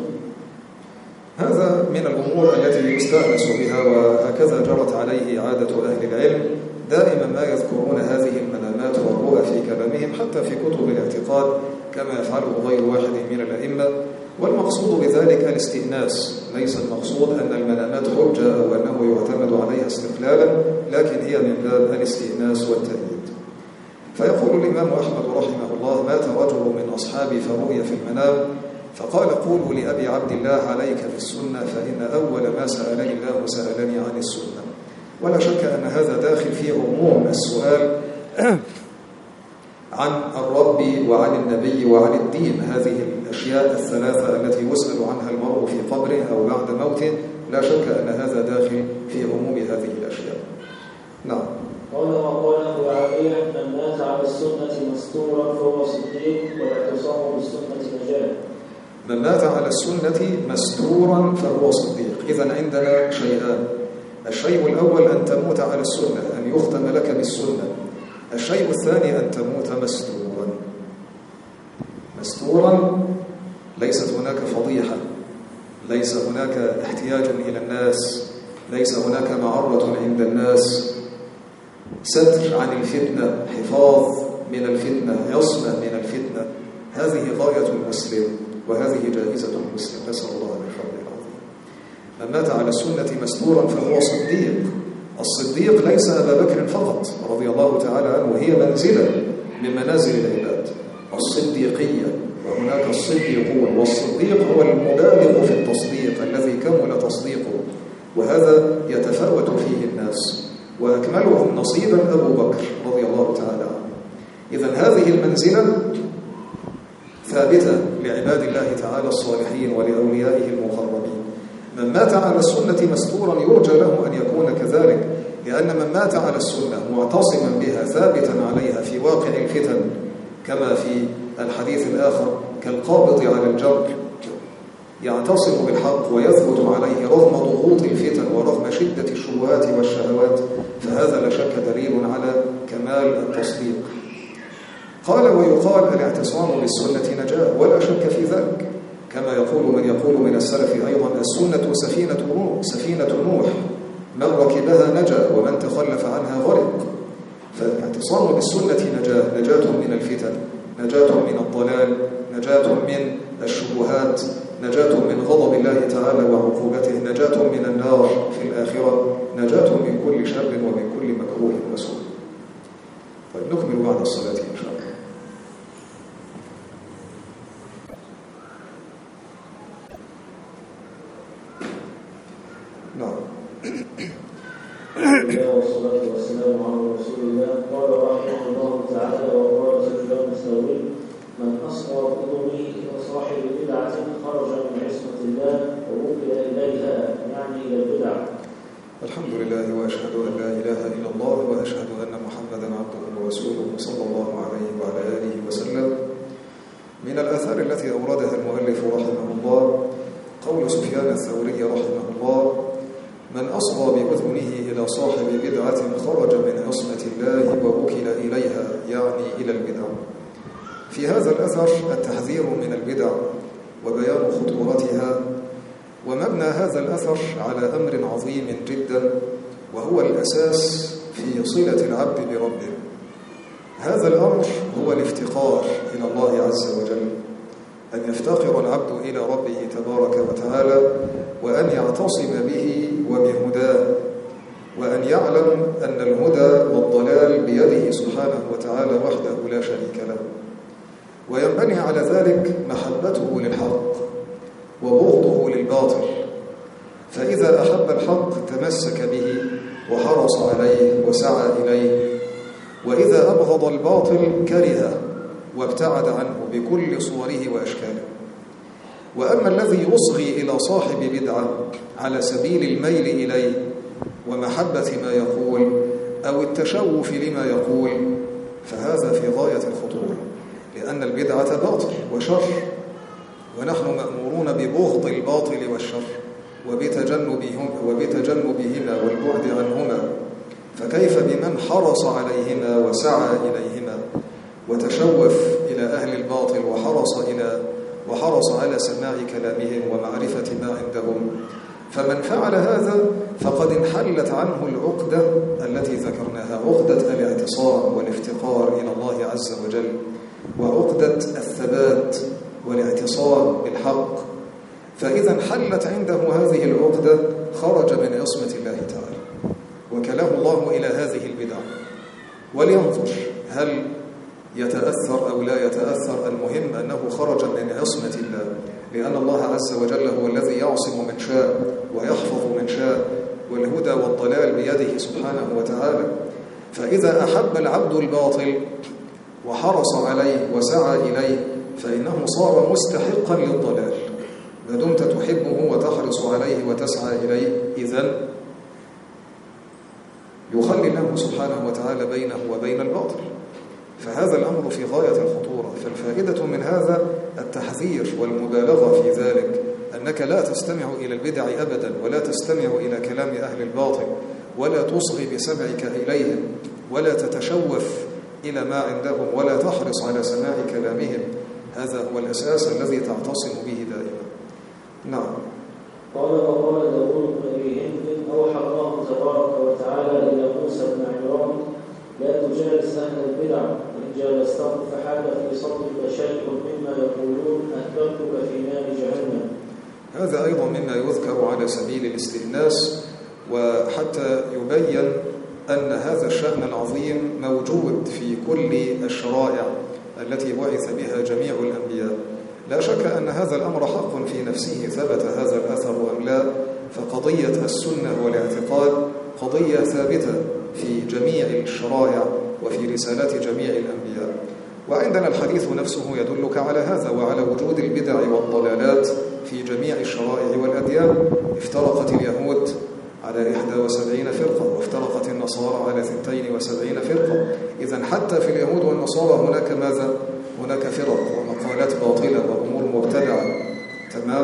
هذا من الأمور التي يستأنس بها، وهكذا جرت عليه عادة أهل العلم. دائما ما يذكرون هذه المنامات والرؤى في كلامهم حتى في كتب الاعتقاد كما يفعله غير واحد من الأئمة. والمقصود بذلك الاستئناس، ليس المقصود أن المنامات حجة أو أنه يعتمد عليها استقلالا، لكن هي من باب الاستئناس والتأييد. فيقول الإمام أحمد رحمه الله مات رجل من أصحابي فرؤي في المنام فقال قولوا لأبي عبد الله عليك بالسنة فإن أول ما سألني الله سألني عن السنة. ولا شك أن هذا داخل في عموم السؤال عن الرب وعن النبي وعن الدين. هذه الأشياء الثلاثة التي يسأل عنها المرء في قبره أو بعد موته، لا شك أن هذا داخل في عموم هذه الأشياء. نعم. قال وقال أبو عبيد من مات على السنة مستورا فهو صديق والاعتصام بالسنة نجاة. من مات على السنة مستورا فهو صديق. إذن عندنا شيئان. الشيء الأول أن تموت على السنة، أن يختم لك بالسنة. الشيء الثاني أن تموت مستورا. مستورا ليست هناك فضيحة، ليس هناك احتياج إلى الناس، ليس هناك معرة عند الناس، ستر عن الفتنة، حفاظ من الفتنة، عصمة من الفتنة. هذه غاية المسلم وهذه جائزة المسلم، نسأل الله من فضله العظيم. من مات على السنة مستورا فهو صديق. الصديق ليس أبا بكر فقط رضي الله تعالى عنه، هي منزلة من منازل العباد، الصديقية. وهناك الصديقون، والصديق هو المبالغ في التصديق الذي كمل تصديقه، وهذا يتفاوت فيه الناس، وأكملهم نصيبا أبو بكر رضي الله تعالى عنه. إذن هذه المنزلة ثابتة لعباد الله تعالى الصالحين ولأوليائه المقربين. من مات على السنة مستورا يرجى له أن يكون كذلك، لأن من مات على السنة معتصما بها ثابتا عليها في واقع الفتن، كما في الحديث الآخر كالقابض على الجمر، يعتصم بالحق ويثبت عليه رغم ضغوط الفتن ورغم شدة الشبهات والشهوات، فهذا لا شك دليل على كمال التصديق. قال ويقال الاعتصام بالسنة نجاة، ولا شك في ذلك، كما يقول من يقول من السلف أيضا السنة سفينة نوح، من ركبها نجا ومن تخلف عنها غرق. فالاعتصام بالسنة نجاة، نجاة من الفتن، نجاة من الضلال، نجاة من الشبهات، نجاة من غضب الله تعالى وعقوبته، نجاة من النار في الآخرة، نجاة من كل شر ومن كل مكروه وسوء. طيب نكمل بعد الصلاة إن شاء الله. نعم. والصلاة والسلام على رسول الله. قال رحمه الله تعالى وقال سفيان الثوري من أصغى بأذنه إلى صاحب بدعة خرج من عصمة الله ووكل إليها، يعني إلى البدع. الحمد لله وأشهد أن لا إله إلا الله وأشهد أن محمدا عبده ورسوله صلى الله عليه وعلى آله وسلم. من الآثار التي أوردها المؤلف رحمه الله قول سفيان الثوري رحمه الله: من أصغى بأذنه إلى صاحب بدعة خرج من عصمة الله ووكل إليها، يعني إلى البدع. في هذا الأثر التحذير من البدع وبيان خطورتها، ومبنى هذا الأثر على أمر عظيم جدا، وهو الأساس في صلة العبد بربه. هذا الأمر هو الافتقار إلى الله عز وجل، أن يفتقر العبد إلى ربه تبارك وتعالى، وأن يعتصم به وبهداه، وأن يعلم أن الهدى والضلال بيده سبحانه وتعالى وحده لا شريك له. وينبني على ذلك محبته للحق وبغضه للباطل، فإذا أحب الحق تمسك به وحرص عليه وسعى إليه، وإذا أبغض الباطل كرهه وابتعد عنه بكل صوره وأشكاله. وأما الذي يصغي إلى صاحب بدعة على سبيل الميل إليه ومحبة ما يقول أو التشوف لما يقول، فهذا في غاية الخطورة، لأن البدعة باطل وشر، ونحن مأمورون ببغض الباطل والشر وبتجنبهما والبعد عنهما، فكيف بمن حرص عليهما وسعى إليهما وتشوف إلى أهل الباطل وحرص على سماع كلامهم ومعرفة ما عندهم؟ فمن فعل هذا فقد انحلت عنه العقدة التي ذكرناها، عقدة الاعتصام والافتقار إلى الله عز وجل، وعقدة الثبات والاعتصام بالحق. فإذا انحلت عنده هذه العقدة خرج من عصمة الله تعالى وكله الله إلى هذه البدع. ولينظر هل يتأثر أو لا يتأثر، المهم أنه خرج من عصمة الله، لأن الله عز وجل هو الذي يعصم من شاء ويحفظ من شاء، والهدى والضلال بيده سبحانه وتعالى. فإذا أحب العبد الباطل وحرص عليه وسعى إليه فإنه صار مستحقا للضلال. ما دمت تحبه وتحرص عليه وتسعى إليه، إذن يخلي الله سبحانه وتعالى بينه وبين الباطل. فهذا الأمر في غاية الخطورة. فالفائدة من هذا التحذير والمبالغة في ذلك، أنك لا تستمع إلى البدع أبدا، ولا تستمع إلى كلام أهل الباطل، ولا تصغي بسمعك إليهم، ولا تتشوف إلى ما عندهم، ولا تحرص على سماع كلامهم. هذا هو الأساس الذي تعتصم به دائما. نعم. قال وقال داود بن أبي هند: أوحى الله تبارك وتعالى إلى موسى بن عمران: لا تجالس أهل البدع، إن جالستهم فحال في صدرك شيء مما يقولون أهبلتك في نار جهنم. هذا أيضا مما يذكر على سبيل الاستئناس، وحتى يبين أن هذا الشأن العظيم موجود في كل الشرائع التي بعث بها جميع الأنبياء. لا شك أن هذا الأمر حق في نفسه، ثبت هذا الأثر أم لا، فقضية السنة والاعتقاد قضية ثابتة في جميع الشرائع وفي رسالات جميع الأنبياء. وعندنا الحديث نفسه يدلك على هذا وعلى وجود البدع والضلالات في جميع الشرائع والأديان. افترقت اليهود على 71 فرقة، وافترقت النصارى على 72 فرقة. إذن حتى في اليهود والنصارى هناك ماذا؟ هناك فرق ومقالات باطلة وأمور مبتدعة. تمام؟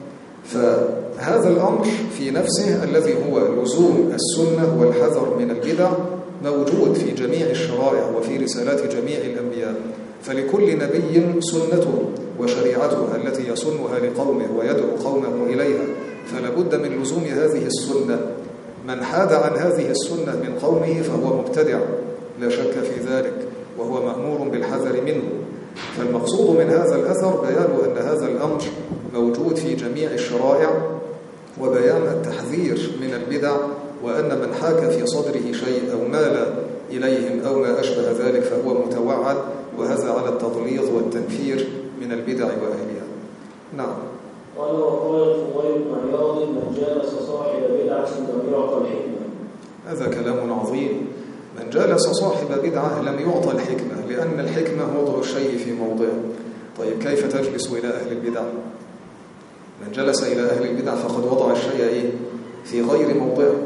فهذا الأمر في نفسه الذي هو لزوم السنة والحذر من البدع موجود في جميع الشرائع وفي رسالات جميع الأنبياء. فلكل نبي سنته وشريعته التي يسنها لقومه ويدعو قومه إليها، فلا بد من لزوم هذه السنة. من حاد عن هذه السنة من قومه فهو مبتدع لا شك في ذلك، وهو مأمور بالحذر منه. فالمقصود من هذا الأثر بيان أن هذا الأمر موجود في جميع الشرائع، وبيان التحذير من البدع، وأن من حاك في صدره شيء أو مال إليهم أو ما أشبه ذلك فهو متوعد، وهذا على التغليظ والتنفير من البدع وأهلها. نعم. قال وقال الفضيل بن عياض: من جالس صاحب بدعة لم يعطى الحكمة. هذا كلام عظيم. من جالس صاحب بدعة لم يعطى الحكمة، لأن الحكمة وضع الشيء في موضعه. طيب كيف تجلس إلى أهل البدع؟ من جلس إلى أهل البدع فقد وضع الشيء في غير موضعه.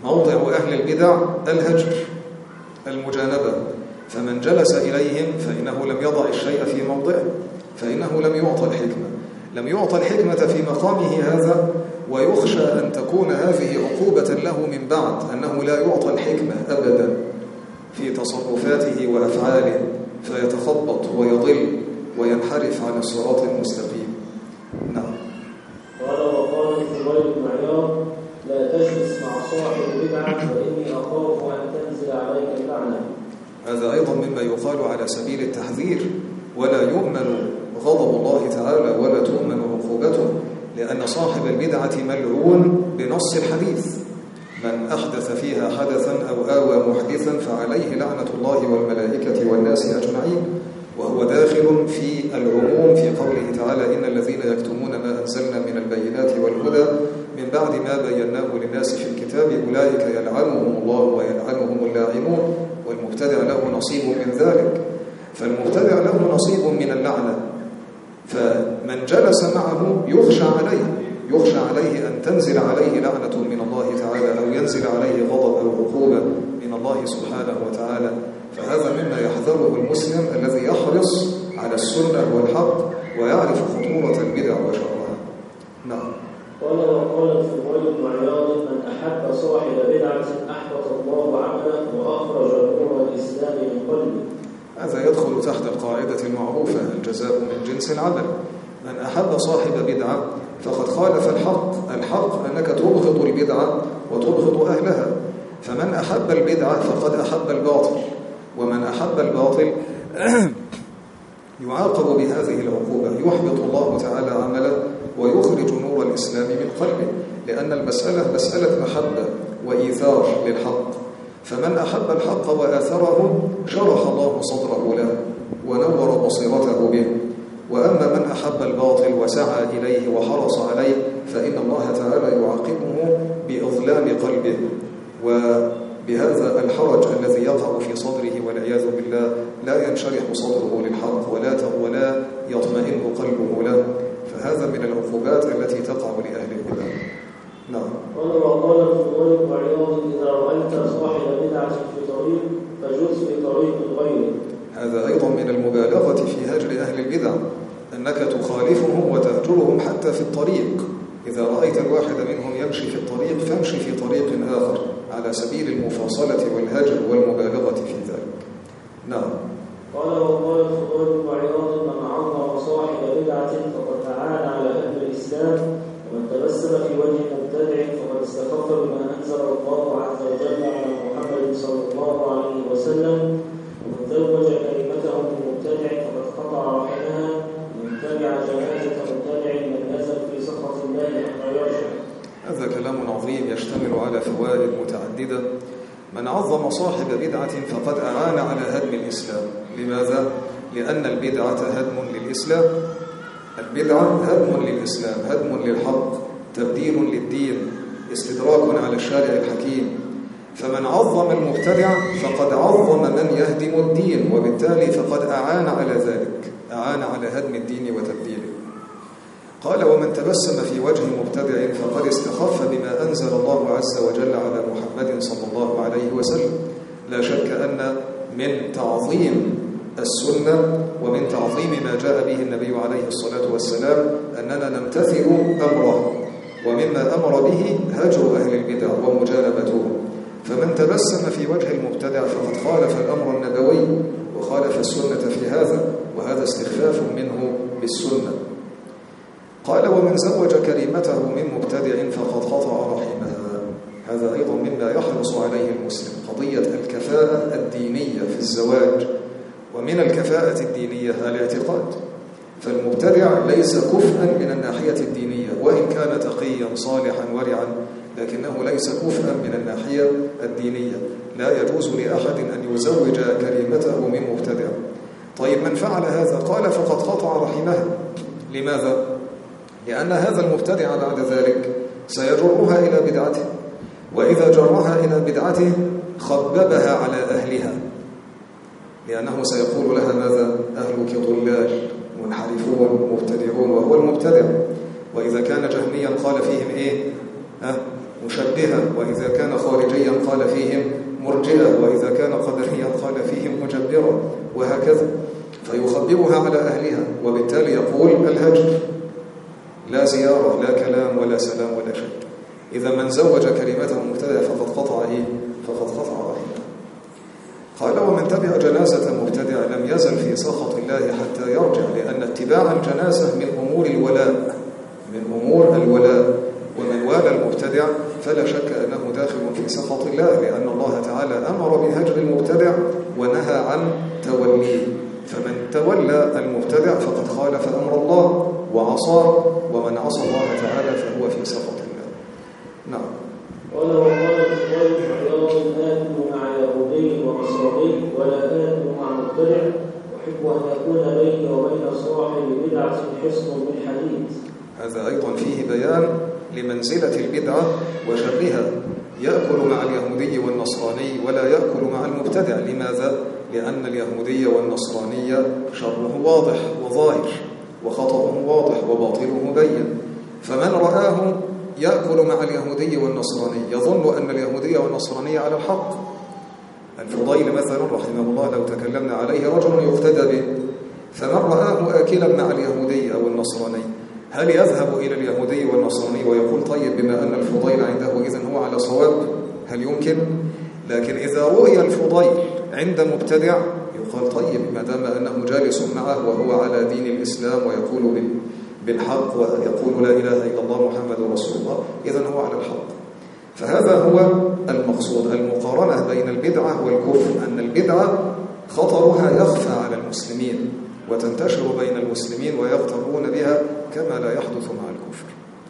موضع أهل البدع الهجر المجانبة، فمن جلس إليهم فإنه لم يضع الشيء في موضعه، فإنه لم يعطى الحكمة، لم يعطى الحكمة في مقامه هذا، ويخشى أن تكون هذه عقوبة له من بعد، أنه لا يعطى الحكمة أبدا في تصرفاته وأفعاله، فيتخبط ويضل وينحرف عن الصراط المستقيم. نعم. قال وقال الفضيل بن عياض: لا تجلس مع صاحب البدعة فإني أخاف أن تنزل عليك اللعنة. هذا أيضا مما يقال على سبيل التحذير، ولا يؤمن غضب الله تعالى ولا تؤمن عقوبته، لأن صاحب البدعة ملعون بنص الحديث: من أحدث فيها حدثا أو آوى محدثا فعليه لعنة الله والملائكة والناس أجمعين، وهو داخل في العموم في قوله تعالى: إن الذين يكتمون ما أنزلنا من البينات والهدى من بعد ما بيناه للناس في الكتاب أولئك يلعنهم الله ويلعنهم اللاعنون، والمبتدع له نصيب من ذلك. فالمبتدع له نصيب من اللعنة، فمن جلس معه يخشى عليه أن تنزل عليه لعنة من الله تعالى، أو ينزل عليه غضب أو عقوبة من الله سبحانه وتعالى. فهذا مما يحذره المسلم الذي يحرص على السنة والحق ويعرف خطورة البدع وشرها. نعم. قال وقال الفضيل بن عياض: من أحب صاحب بدعة أحبط الله عمله وأخرج نور الإسلام من قلبه. هذا يدخل تحت القاعدة المعروفة: الجزاء من جنس العمل. من أحب صاحب بدعة فقد خالف الحق أنك تبغض البدعة وتبغض أهلها، فمن أحب البدعة فقد أحب الباطل، ومن أحب الباطل يعاقب بهذه العقوبة، يحبط الله تعالى عمله ويخرج نور الإسلام من قلبه، لأن المسألة مسألة محبة وإيثار للحق، فمن أحب الحق وآثره شرح الله صدره له ونور بصيرته به، وأما من أحب الباطل وسعى إليه وحرص عليه فإن الله تعالى يعاقبه بإظلام قلبه وبهذا الحرج الذي يقع في صدره والعياذ بالله، لا ينشرح صدره للحق ولا يطمئن قلبه له، فهذا من العقوبات التي تقع لأهل البدع. نعم. قال وقال الفضيل بن عياض: إذا رأيت صاحب بدعة في طريق فجلس في طريق غيره. هذا أيضا من المبالغة في هجر أهل البدع، أنك تخالفهم وتهجرهم حتى في الطريق. إذا رأيت الواحد منهم يمشي في الطريق فامشي في طريق آخر على سبيل المفاصلة والهجر والمبالغة في ذلك. نعم. قال وقال الفضيل بن عياض: من عظم صاحب بدعة فقد تعالى على أهل الإسلام، ومن تبسم في وجه مبتدع فقد استخف بما أنزل الله عز وجل على محمد صلى الله عليه وسلم، ومن زوج كلمته بمبتدع فقد قطع رحمها، ومن تبع جنازة مبتدع لم يزل في سخط الله حتى يرجع. هذا كلام عظيم يشتمل على فوائد متعددة. من عظم صاحب بدعة فقد أعان على هدم الإسلام. لماذا؟ لأن البدعة هدم للإسلام، البدعة هدم للإسلام، هدم للحق، تبديل للدين، استدراك على الشارع الحكيم. فمن عظم المبتدع فقد عظم من يهدم الدين، وبالتالي فقد أعان على ذلك، أعان على هدم الدين وتبديله. قال ومن تبسم في وجه مبتدع فقد استخف بما أنزل الله عز وجل على محمد صلى الله عليه وسلم. لا شك أن من تعظيم السنة ومن تعظيم ما جاء به النبي عليه الصلاة والسلام أننا نمتثل أمره، ومما أمر به هجر أهل البدع ومجانبتهم. فمن تبسم في وجه المبتدع فقد خالف الأمر النبوي وخالف السنة في هذا، وهذا استخفاف منه بالسنة. قال ومن زوج كلمته من مبتدع فقد قطع رحمها. هذا أيضا مما يحرص عليه المسلم، قضية الكفاءة الدينية في الزواج. ومن الكفاءة الدينية الاعتقاد، فالمبتدع ليس كفءا من الناحية الدينية، وإن كان تقيا صالحا ورعا، لكنه ليس كفءا من الناحية الدينية. لا يجوز لأحد أن يزوج كلمته من مبتدع. طيب من فعل هذا؟ قال فقد قطع رحمها. لماذا؟ لأن هذا المبتدع بعد ذلك سيجرها إلى بدعته، وإذا جرها إلى بدعته خببها على أهلها، لأنه سيقول لها ماذا؟ أهلك ضلال منحرفون مبتدعون، وهو المبتدع. وإذا كان جهميا قال فيهم إيه؟ مشبهة، وإذا كان خارجيا قال فيهم مرجئة، وإذا كان قدريا قال فيهم مجبرة، وهكذا. فيخبرها على أهلها، وبالتالي يقول الهجر، لا زيارة، لا كلام ولا سلام ولا شيء. إذا من زوج كلمته مبتدأ فقد قطع فقد قطع رحمه. قال ومن تبع جنازة مبتدع لم يزل في سخط الله حتى يرجع، لأن اتباع الجنازة من أمور الولاء، ومن والى المبتدع فلا شك أنه داخل في سخط الله، لأن الله تعالى أمر بهجر المبتدع ونهى عن توليه. فمن تولى المبتدع فقد خالف أمر الله وعصى، ومن عصى الله تعالى فهو في سخط الله. نعم. ولو قال الطالب عياض آكل مع يهودي ونصراني ولا آكل مع مبتدع، أحب أن يكون بيني وبين صاحب بدعة حصن من حديد. هذا أيضا فيه بيان لمنزلة البدعة وشرها. يأكل مع اليهودي والنصراني ولا يأكل مع المبتدع. لماذا؟ لأن اليهودي والنصراني شره واضح وظاهر، وخطأه واضح وباطله بين. فمن رآه يأكل مع اليهودي والنصراني يظن أن اليهودي والنصراني على الحق. الفضيل مثلا رحمه الله لو تكلمنا عليه رجل يقتدى به، فمن رآه آكلا مع اليهودي أو النصراني هل يذهب إلى اليهودي والنصراني ويقول طيب بما أن الفضيل عنده إذن هو على صواب؟ هل يمكن؟ لكن إذا رؤي الفضيل عند مبتدع يقال طيب ما دام أنه جالس معه وهو على دين الإسلام ويقول بالحق ويقول لا إله إلا الله محمد رسول الله، إذن هو على الحق. فهذا هو المقصود، المقارنة بين البدعة والكفر، أن البدعة خطرها يخفى على المسلمين وتنتشر بين المسلمين ويغترون بها كما لا يحدث مع الكفر.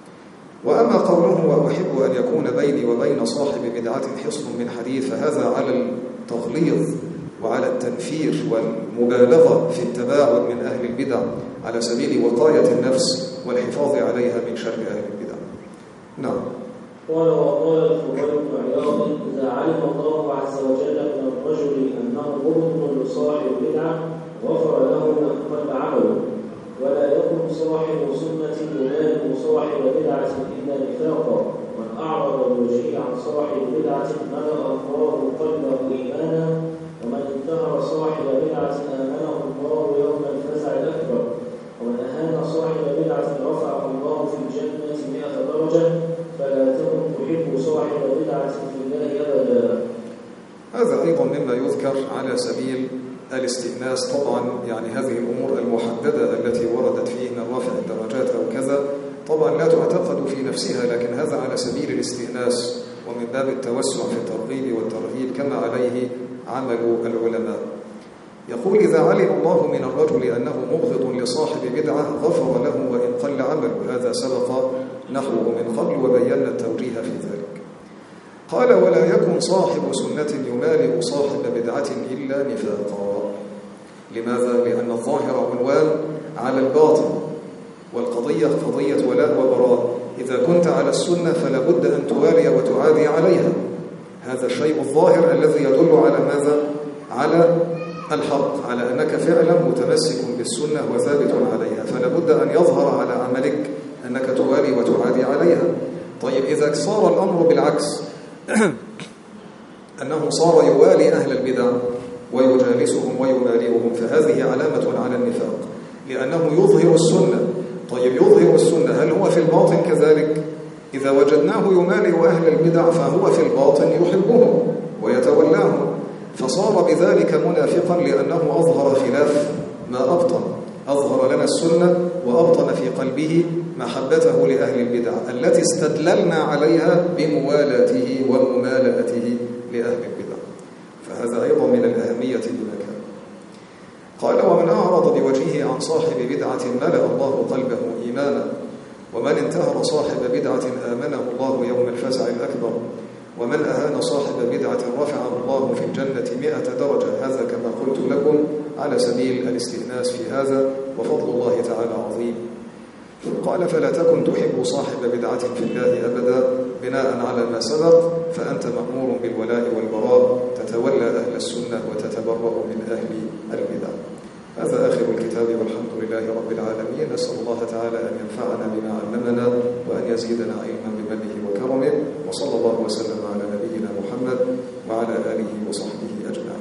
وأما قوله وأحب أن يكون بيني وبين صاحب بدعة حصن من حديد، فهذا على التغليظ وعلى التنفير والمبالغة في التباعد من أهل البدع على سبيل وقاية النفس والحفاظ عليها من شر أهل البدع. نعم. قال وقال الفضيل بن عياض إذا علم الله عز وجل من الرجل أنه مبغض لصاحب بدعة غفر له وإن قل عمله، ولا يكن صاحب سنة ينال صاحب بدعة إلا نفاقا. من أعرض الوجه عن صاحب بدعة ملأ الله قلبه إيمانا، ومن انتهر صاحب بدعة آمنه الله يوم الفزع الأكبر، ومن أهان صاحب بدعة رفعه الله في الجنة 100 درجة، فلا تكن تحب صاحب بدعة في الله أبدا. هذا أيضا مما يذكر على سبيل الاستئناس. طبعا يعني هذه الأمور المحددة التي وردت فيه من رفع الدرجات أو كذا طبعا لا تعتقد في نفسها، لكن هذا على سبيل الاستئناس ومن باب التوسع في الترغيب والترهيب كما عليه عمل العلماء. يقول إذا علم الله من الرجل أنه مبغض لصاحب بدعة غفر له وإن قل عمله. هذا سبق نحوه من قبل وبينا التوجيه في ذلك. قال ولا يكن صاحب سنة يمالئ صاحب بدعة إلا نفاقا. لماذا؟ لأن الظاهر عنوان على الباطن، والقضية قضية ولاء وبراء. إذا كنت على السنة فلا بد أن توالي وتعادي عليها. هذا الشيء الظاهر الذي يدل على ماذا؟ على الحق، على أنك فعلا متمسك بالسنة وثابت عليها، فلا بد أن يظهر على عملك أنك توالي وتعادي عليها. طيب إذا صار الأمر بالعكس أنه صار يوالي أهل البدع ويجالسهم ويمالئهم، فهذه علامة على النفاق، لأنه يظهر السنة. طيب يظهر السنة، هل هو في الباطن كذلك؟ إذا وجدناه يمالئ أهل البدع فهو في الباطن يحبهم ويتولاهم، فصار بذلك منافقا لأنه أظهر خلاف ما أبطن، أظهر لنا السنة وأبطن في قلبه محبته لأهل البدع التي استدللنا عليها بموالاته وممالأته لأهل البدع. فهذا أيضا من الأهمية بمكان. قال ومن أعرض بوجهه عن صاحب بدعة ملأ الله قلبه إيمانا، ومن انتهر صاحب بدعة آمنه الله يوم الفزع الأكبر، ومن أهان صاحب بدعة رفعه الله في الجنة 100 درجة. هذا كما قلت لكم على سبيل الاستئناس في هذا، وفضل الله تعالى عظيم. قال فلا تكن تحب صاحب بدعة في الله أبدا. بناء على ما سبق فأنت مأمور بالولاء والبراء، تتولى أهل السنة وتتبرأ من أهل البدع. هذا آخر الكتاب والحمد لله رب العالمين. نسأل الله تعالى أن ينفعنا بما علمنا وأن يزيدنا علما بمنه وكرمه. وكرمه، وصلى الله وسلم على نبينا محمد وعلى آله وصحبه أجمعين.